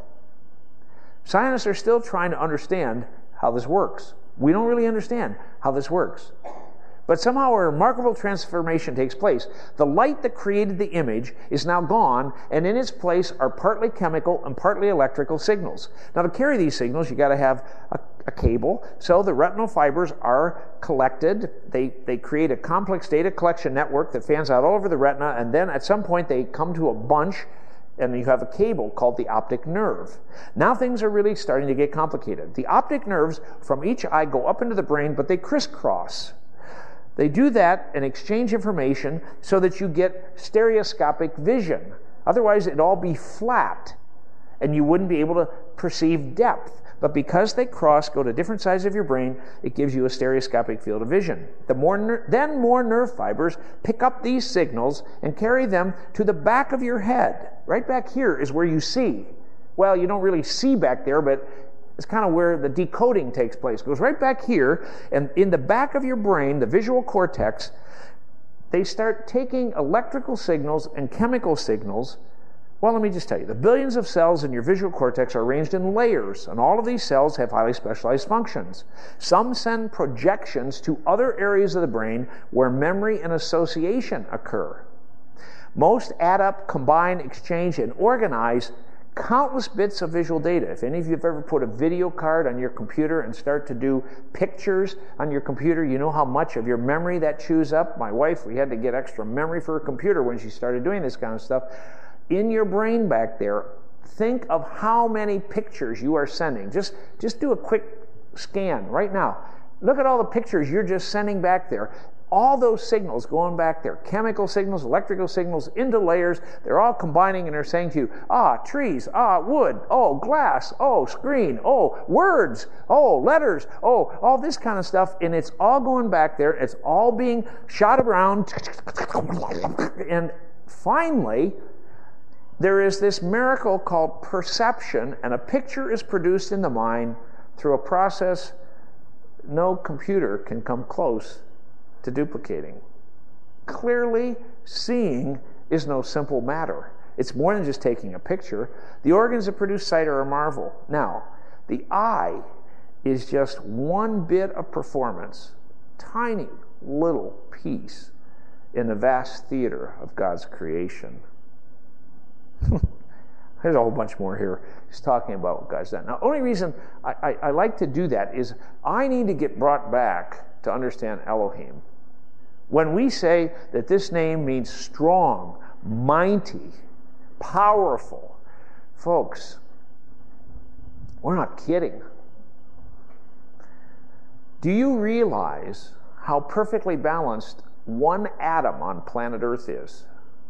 Scientists are still trying to understand how this works. We don't really understand how this works. But somehow a remarkable transformation takes place. The light that created the image is now gone, and in its place are partly chemical and partly electrical signals. Now, to carry these signals, you've got to have a, a cable. So the retinal fibers are collected. They, they create a complex data collection network that fans out all over the retina, and then at some point they come to a bunch, and you have a cable called the optic nerve. Now things are really starting to get complicated. The optic nerves from each eye go up into the brain, but they crisscross. They do that and exchange information so that you get stereoscopic vision. Otherwise, it'd all be flat, and you wouldn't be able to perceive depth. But because they cross, go to different sides of your brain, it gives you a stereoscopic field of vision. The more ner- then more nerve fibers pick up these signals and carry them to the back of your head. Right back here is where you see. Well, you don't really see back there, but it's kind of where the decoding takes place. It goes right back here, and in the back of your brain, the visual cortex, they start taking electrical signals and chemical signals. Well, let me just tell you, the billions of cells in your visual cortex are arranged in layers, and all of these cells have highly specialized functions. Some send projections to other areas of the brain where memory and association occur. Most add up, combine, exchange, and organize countless bits of visual data. If any of you have ever put a video card on your computer and start to do pictures on your computer, you know how much of your memory that chews up. My wife, we had to get extra memory for her computer when she started doing this kind of stuff. In your brain back there, think of how many pictures you are sending. Just, just do a quick scan right now. Look at all the pictures you're just sending back there. All those signals going back there, chemical signals, electrical signals, into layers, they're all combining and they're saying to you, ah, trees, ah, wood, oh, glass, oh, screen, oh, words, oh, letters, oh, all this kind of stuff, and it's all going back there, it's all being shot around, and finally, there is this miracle called perception, and a picture is produced in the mind through a process no computer can come close to duplicating. Clearly, seeing is no simple matter. It's more than just taking a picture. The organs that produce sight are a marvel. Now, the eye is just one bit of performance, tiny little piece in the vast theater of God's creation. There's a whole bunch more here. He's talking about what God's done. Now, the only reason I, I, I like to do that is I need to get brought back to understand Elohim. When we say that this name means strong, mighty, powerful, folks, we're not kidding. Do you realize how perfectly balanced one atom on planet Earth is?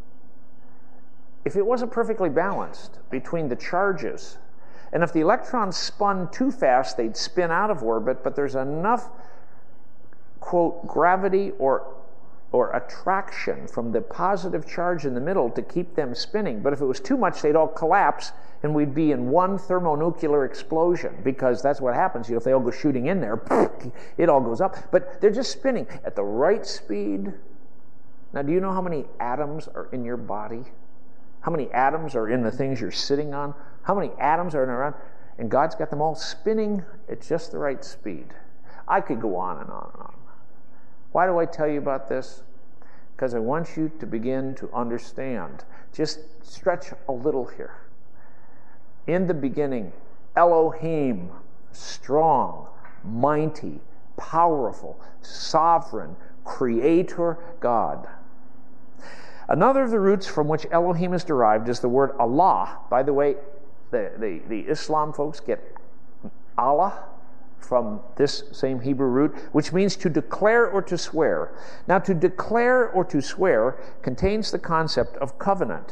If it wasn't perfectly balanced between the charges, and if the electrons spun too fast, they'd spin out of orbit, but there's enough, quote, gravity or or attraction from the positive charge in the middle to keep them spinning. But if it was too much, they'd all collapse, and we'd be in one thermonuclear explosion, because that's what happens. You know, if they all go shooting in there, it all goes up. But they're just spinning at the right speed. Now, do you know how many atoms are in your body? How many atoms are in the things you're sitting on? How many atoms are in around? And God's got them all spinning at just the right speed. I could go on and on and on. Why do I tell you about this? Because I want you to begin to understand. Just stretch a little here. In the beginning, Elohim, strong, mighty, powerful, sovereign, creator God. Another of the roots from which Elohim is derived is the word Allah. By the way, the, the, the Islam folks get Allah from this same Hebrew root, which means to declare or to swear. Now, to declare or to swear contains the concept of covenant.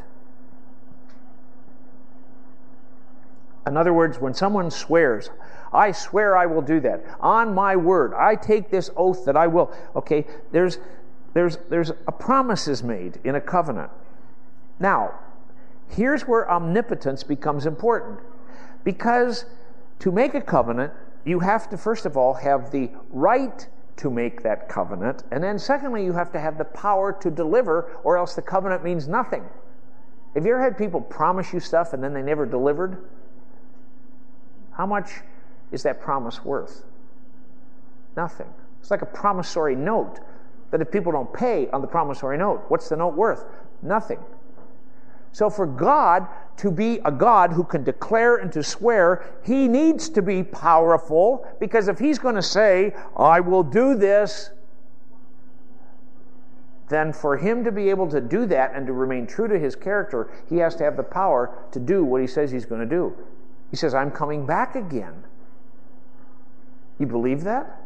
In other words, when someone swears, I swear I will do that. On my word, I take this oath that I will. Okay, there's there's there's a promise is made in a covenant. Now, here's where omnipotence becomes important. Because to make a covenant, you have to, first of all, have the right to make that covenant. And then secondly, you have to have the power to deliver, or else the covenant means nothing. Have you ever had people promise you stuff and then they never delivered? How much is that promise worth? Nothing. It's like a promissory note that if people don't pay on the promissory note, what's the note worth? Nothing. So for God to be a God who can declare and to swear, He needs to be powerful, because if He's going to say, I will do this, then for Him to be able to do that and to remain true to His character, He has to have the power to do what He says He's going to do. He says, I'm coming back again. You believe that?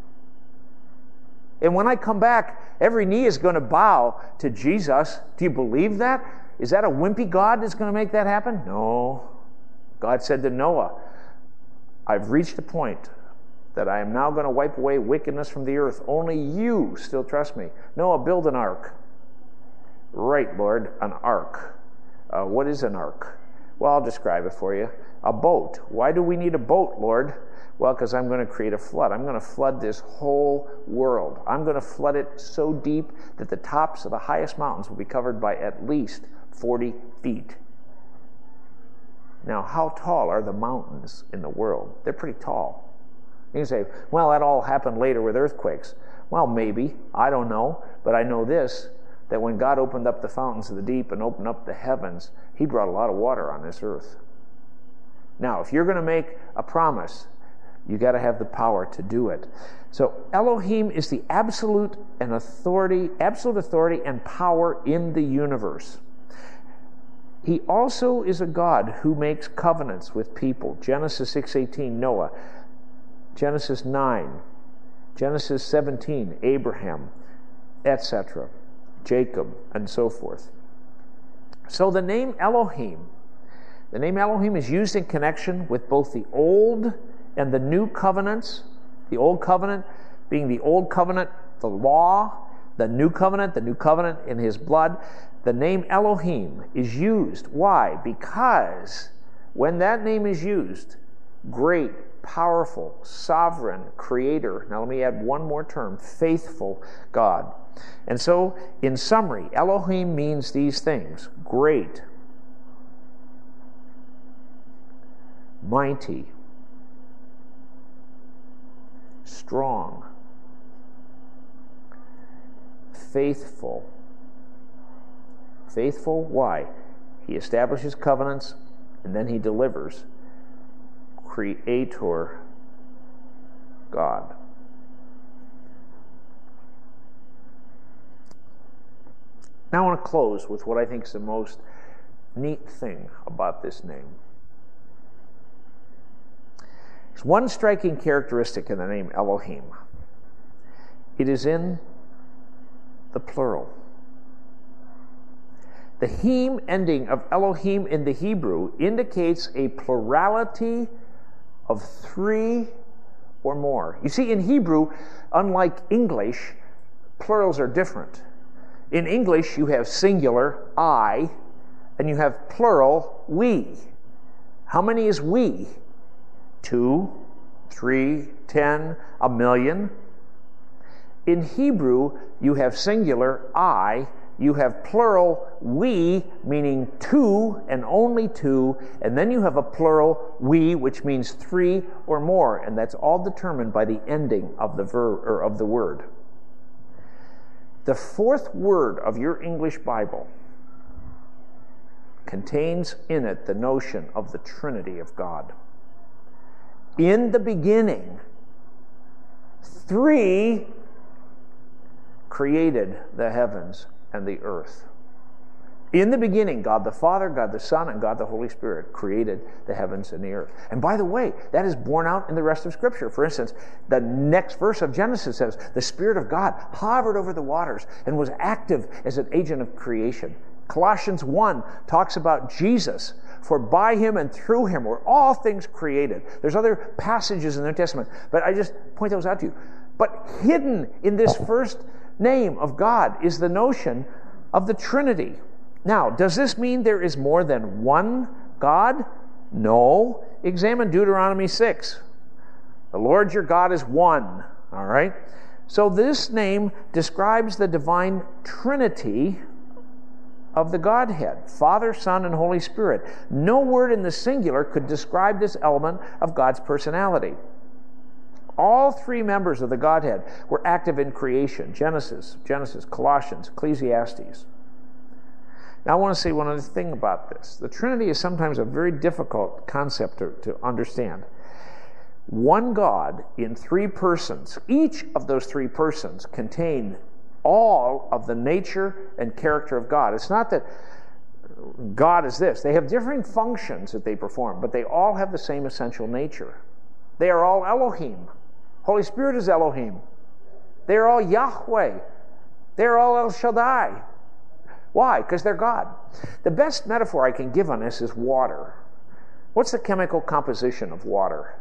And when I come back, every knee is going to bow to Jesus. Do you believe that? Is that a wimpy God that's going to make that happen? No. God said to Noah, I've reached a point that I am now going to wipe away wickedness from the earth. Only you still trust me. Noah, build an ark. Right, Lord, an ark. Uh, what is an ark? Well, I'll describe it for you. A boat. Why do we need a boat, Lord? Well, because I'm going to create a flood. I'm going to flood this whole world. I'm going to flood it so deep that the tops of the highest mountains will be covered by at least forty feet. Now, how tall are the mountains in the world? They're pretty tall. You can say, well, that all happened later with earthquakes. Well, maybe. I don't know. But I know this, that when God opened up the fountains of the deep and opened up the heavens, He brought a lot of water on this earth. Now, if you're going to make a promise, you got to have the power to do it. So Elohim is the absolute and authority, absolute authority and power in the universe. He also is a God who makes covenants with people. Genesis six eighteen, Noah. Genesis nine. Genesis seventeen, Abraham, et cetera. Jacob, and so forth. So the name Elohim, the name Elohim is used in connection with both the Old and the New Covenants. The Old Covenant being the Old Covenant, the law, the New Covenant, the New Covenant in His blood. The name Elohim is used. Why? Because when that name is used, great, powerful, sovereign, creator, now let me add one more term, faithful God. And so, in summary, Elohim means these things: great, mighty, strong, faithful. Faithful, why? He establishes covenants and then He delivers. Creator God. Now I want to close with what I think is the most neat thing about this name. There's one striking characteristic in the name Elohim. It is in the plural. The him ending of Elohim in the Hebrew indicates a plurality of three or more. You see, in Hebrew, unlike English, plurals are different. In English, you have singular, I, and you have plural, we. How many is we? Two, three, ten, a million. In Hebrew, you have singular, I, you have plural we, meaning two and only two, and then you have a plural we, which means three or more, and that's all determined by the ending of the verb or of the word. The fourth word of your English Bible contains in it the notion of the Trinity of God. In the beginning, three created the heavens and the earth. In the beginning, God the Father, God the Son, and God the Holy Spirit created the heavens and the earth. And by the way, that is borne out in the rest of Scripture. For instance, the next verse of Genesis says, the Spirit of God hovered over the waters and was active as an agent of creation. Colossians one talks about Jesus, for by him and through him were all things created. There's other passages in the New Testament, but I just point those out to you. But hidden in this first name of God is the notion of the Trinity. Now, does this mean there is more than one God? No. Examine Deuteronomy six. The Lord your God is one. All right? So this name describes the divine Trinity of the Godhead, Father, Son, and Holy Spirit. No word in the singular could describe this element of God's personality. All three members of the Godhead were active in creation. Genesis, Genesis, Colossians, Ecclesiastes. Now I want to say one other thing about this. The Trinity is sometimes a very difficult concept to, to understand. One God in three persons. Each of those three persons contain all of the nature and character of God. It's not that God is this. They have differing functions that they perform, but they all have the same essential nature. They are all Elohim. Holy Spirit is Elohim. They are all Yahweh. They are all El Shaddai. Why? Because they're God. The best metaphor I can give on this is water. What's the chemical composition of water?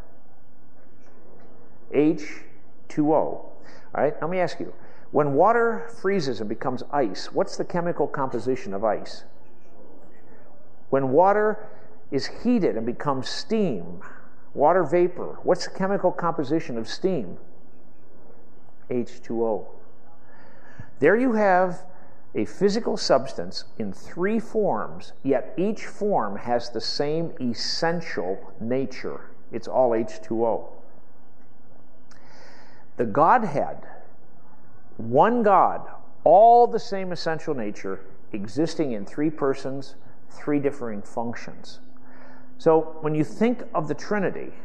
H two O. All right, let me ask you. When water freezes and becomes ice, what's the chemical composition of ice? When water is heated and becomes steam, water vapor, what's the chemical composition of steam? H two O. There you have a physical substance in three forms, yet each form has the same essential nature. It's all H two O. The Godhead, one God, all the same essential nature, existing in three persons, three differing functions. So when you think of the Trinity,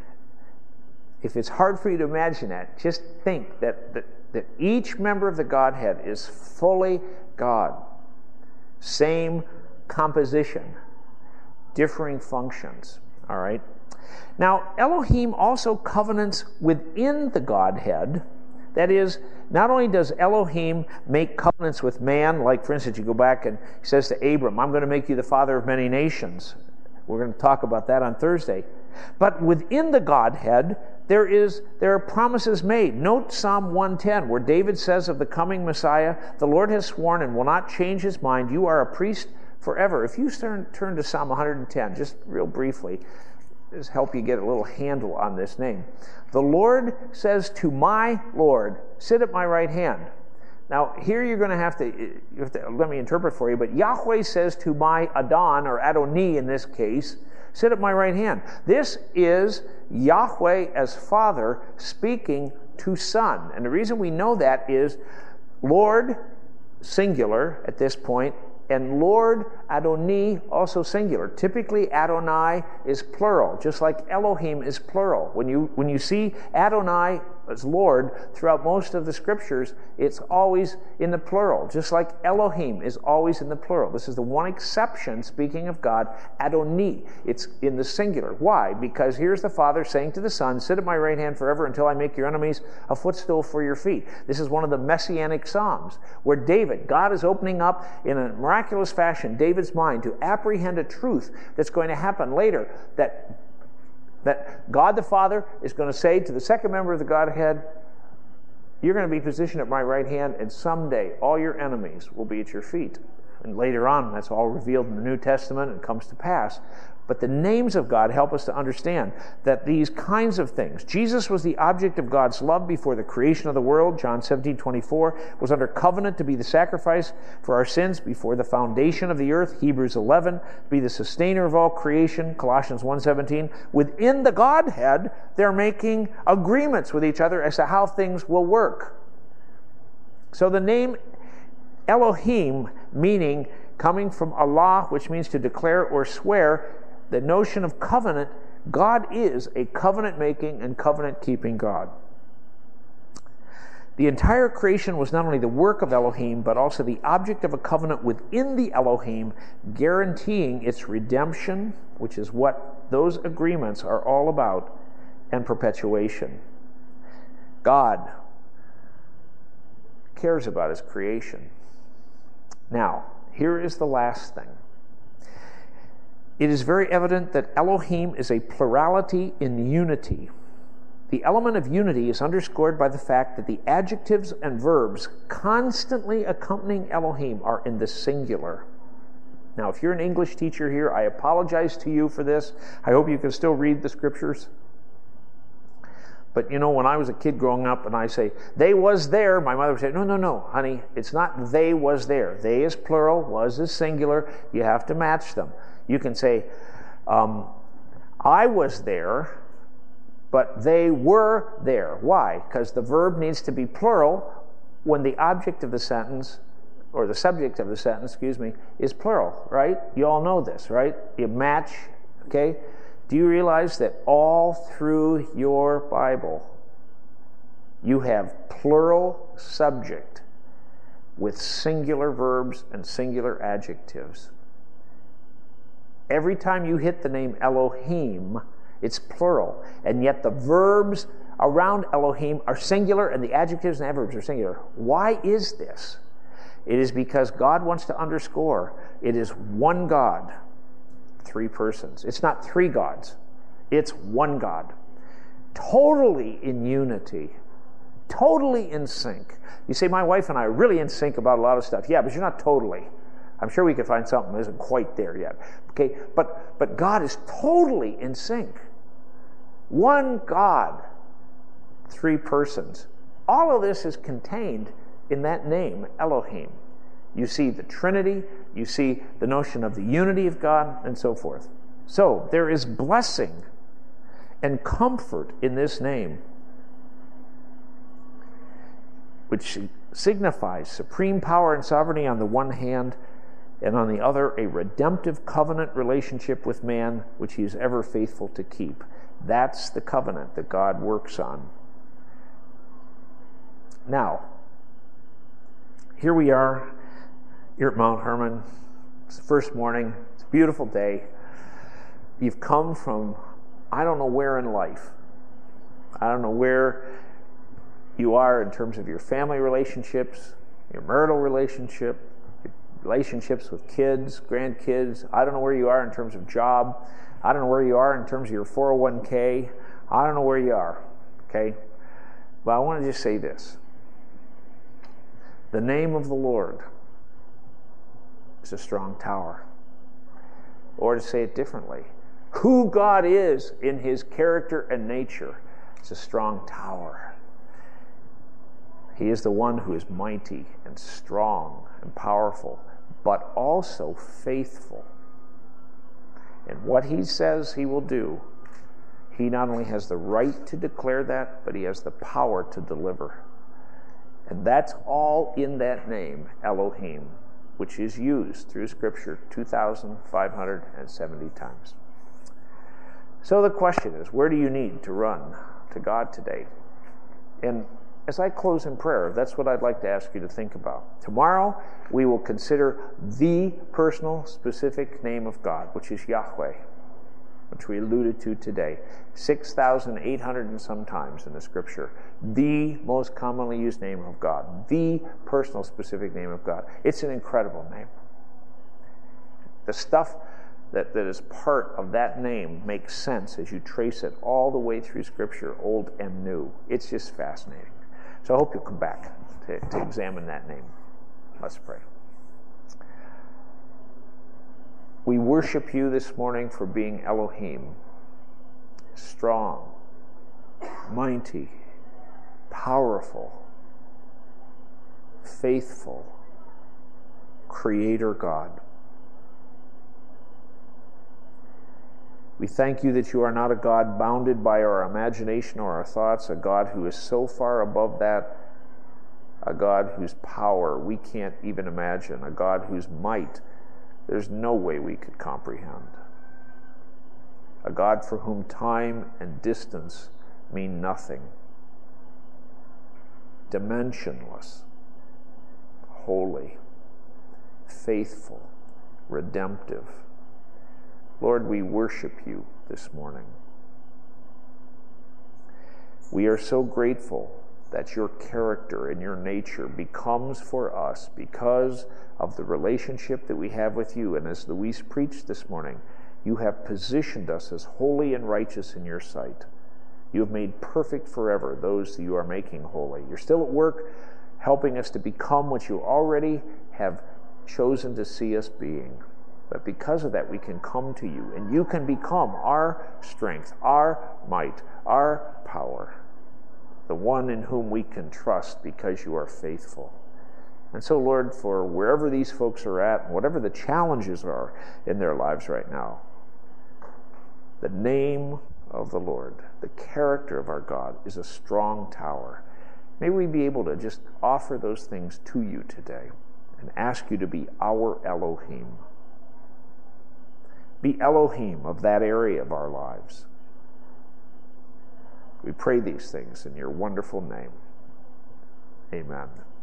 if it's hard for you to imagine that, just think that, that, that each member of the Godhead is fully God. Same composition, differing functions. All right? Now, Elohim also covenants within the Godhead. That is, not only does Elohim make covenants with man, like, for instance, you go back and he says to Abram, I'm going to make you the father of many nations. We're going to talk about that on Thursday. But within the Godhead, there is there are promises made. Note Psalm one ten, where David says of the coming Messiah, the Lord has sworn and will not change his mind. You are a priest forever. If you turn, turn to Psalm one ten, just real briefly, just help you get a little handle on this name. The Lord says to my Lord, sit at my right hand. Now, here you're going to have to, you have to let me interpret for you, but Yahweh says to my Adon, or Adoni in this case, sit at my right hand. This is Yahweh as Father speaking to Son. And the reason we know that is Lord, singular at this point, and Lord Adoni, also singular. Typically, Adonai is plural, just like Elohim is plural. When you when you see Adonai as Lord throughout most of the Scriptures, it's always in the plural, just like Elohim is always in the plural. This is the one exception, speaking of God, Adoni. It's in the singular. Why? Because here's the Father saying to the Son, sit at my right hand forever until I make your enemies a footstool for your feet. This is one of the messianic Psalms, where David, God is opening up in a miraculous fashion David's mind to apprehend a truth that's going to happen later, that that God the Father is going to say to the second member of the Godhead, you're going to be positioned at my right hand, and someday all your enemies will be at your feet. And later on, that's all revealed in the New Testament and comes to pass. But the names of God help us to understand that these kinds of things. Jesus was the object of God's love before the creation of the world, John seventeen twenty-four, was under covenant to be the sacrifice for our sins before the foundation of the earth, Hebrews eleven, to be the sustainer of all creation, Colossians one seventeen. Within the Godhead, they're making agreements with each other as to how things will work. So the name Elohim, meaning coming from Allah, which means to declare or swear, the notion of covenant, God is a covenant-making and covenant-keeping God. The entire creation was not only the work of Elohim, but also the object of a covenant within the Elohim, guaranteeing its redemption, which is what those agreements are all about, and perpetuation. God cares about his creation. Now, here is the last thing. It is very evident that Elohim is a plurality in unity. The element of unity is underscored by the fact that the adjectives and verbs constantly accompanying Elohim are in the singular. Now, if you're an English teacher here, I apologize to you for this. I hope you can still read the scriptures. But you know, when I was a kid growing up and I say, they was there, my mother would say, no, no, no, honey, it's not they was there. They is plural, was is singular. You have to match them. You can say, um, I was there, but they were there. Why? Because the verb needs to be plural when the object of the sentence, or the subject of the sentence, excuse me, is plural, right? You all know this, right? You match, okay? Do you realize that all through your Bible, you have plural subject with singular verbs and singular adjectives? Every time you hit the name Elohim, it's plural. And yet the verbs around Elohim are singular and the adjectives and adverbs are singular. Why is this? It is because God wants to underscore it is one God, three persons. It's not three gods. It's one God. Totally in unity. Totally in sync. You say, my wife and I are really in sync about a lot of stuff. Yeah, but you're not totally. I'm sure we could find something that isn't quite there yet. Okay, but but God is totally in sync. One God, three persons. All of this is contained in that name, Elohim. You see the Trinity, you see the notion of the unity of God, and so forth. So there is blessing and comfort in this name, which signifies supreme power and sovereignty on the one hand, and on the other, a redemptive covenant relationship with man, which he is ever faithful to keep. That's the covenant that God works on. Now, here we are, here at Mount Hermon. It's the first morning. It's a beautiful day. You've come from, I don't know where in life. I don't know where you are in terms of your family relationships, your marital relationship, relationships with kids, grandkids. I don't know where you are in terms of job. I don't know where you are in terms of your four oh one k. I don't know where you are, okay? But I want to just say this. The name of the Lord is a strong tower. Or to say it differently, who God is in his character and nature is a strong tower. He is the one who is mighty and strong and powerful, but also faithful. And what he says he will do, he not only has the right to declare that, but he has the power to deliver. And that's all in that name, Elohim, which is used through Scripture two thousand five hundred seventy times. So the question is, where do you need to run to God today? And as I close in prayer, that's what I'd like to ask you to think about. Tomorrow, we will consider the personal, specific name of God, which is Yahweh, which we alluded to today. six thousand eight hundred and some times in the Scripture. The most commonly used name of God. The personal, specific name of God. It's an incredible name. The stuff that, that is part of that name makes sense as you trace it all the way through Scripture, Old and New. It's just fascinating. So I hope you'll come back to, to examine that name. Let's pray. We worship you this morning for being Elohim, strong, mighty, powerful, faithful, Creator God. We thank you that you are not a God bounded by our imagination or our thoughts, a God who is so far above that, a God whose power we can't even imagine, a God whose might there's no way we could comprehend, a God for whom time and distance mean nothing, dimensionless, holy, faithful, redemptive. Lord, we worship you this morning. We are so grateful that your character and your nature becomes for us because of the relationship that we have with you. And as Louise preached this morning, you have positioned us as holy and righteous in your sight. You have made perfect forever those that you are making holy. You're still at work helping us to become what you already have chosen to see us being. But because of that, we can come to you, and you can become our strength, our might, our power, the one in whom we can trust because you are faithful. And so, Lord, for wherever these folks are at, and whatever the challenges are in their lives right now, the name of the Lord, the character of our God, is a strong tower. May we be able to just offer those things to you today and ask you to be our Elohim. Be Elohim of that area of our lives. We pray these things in your wonderful name. Amen.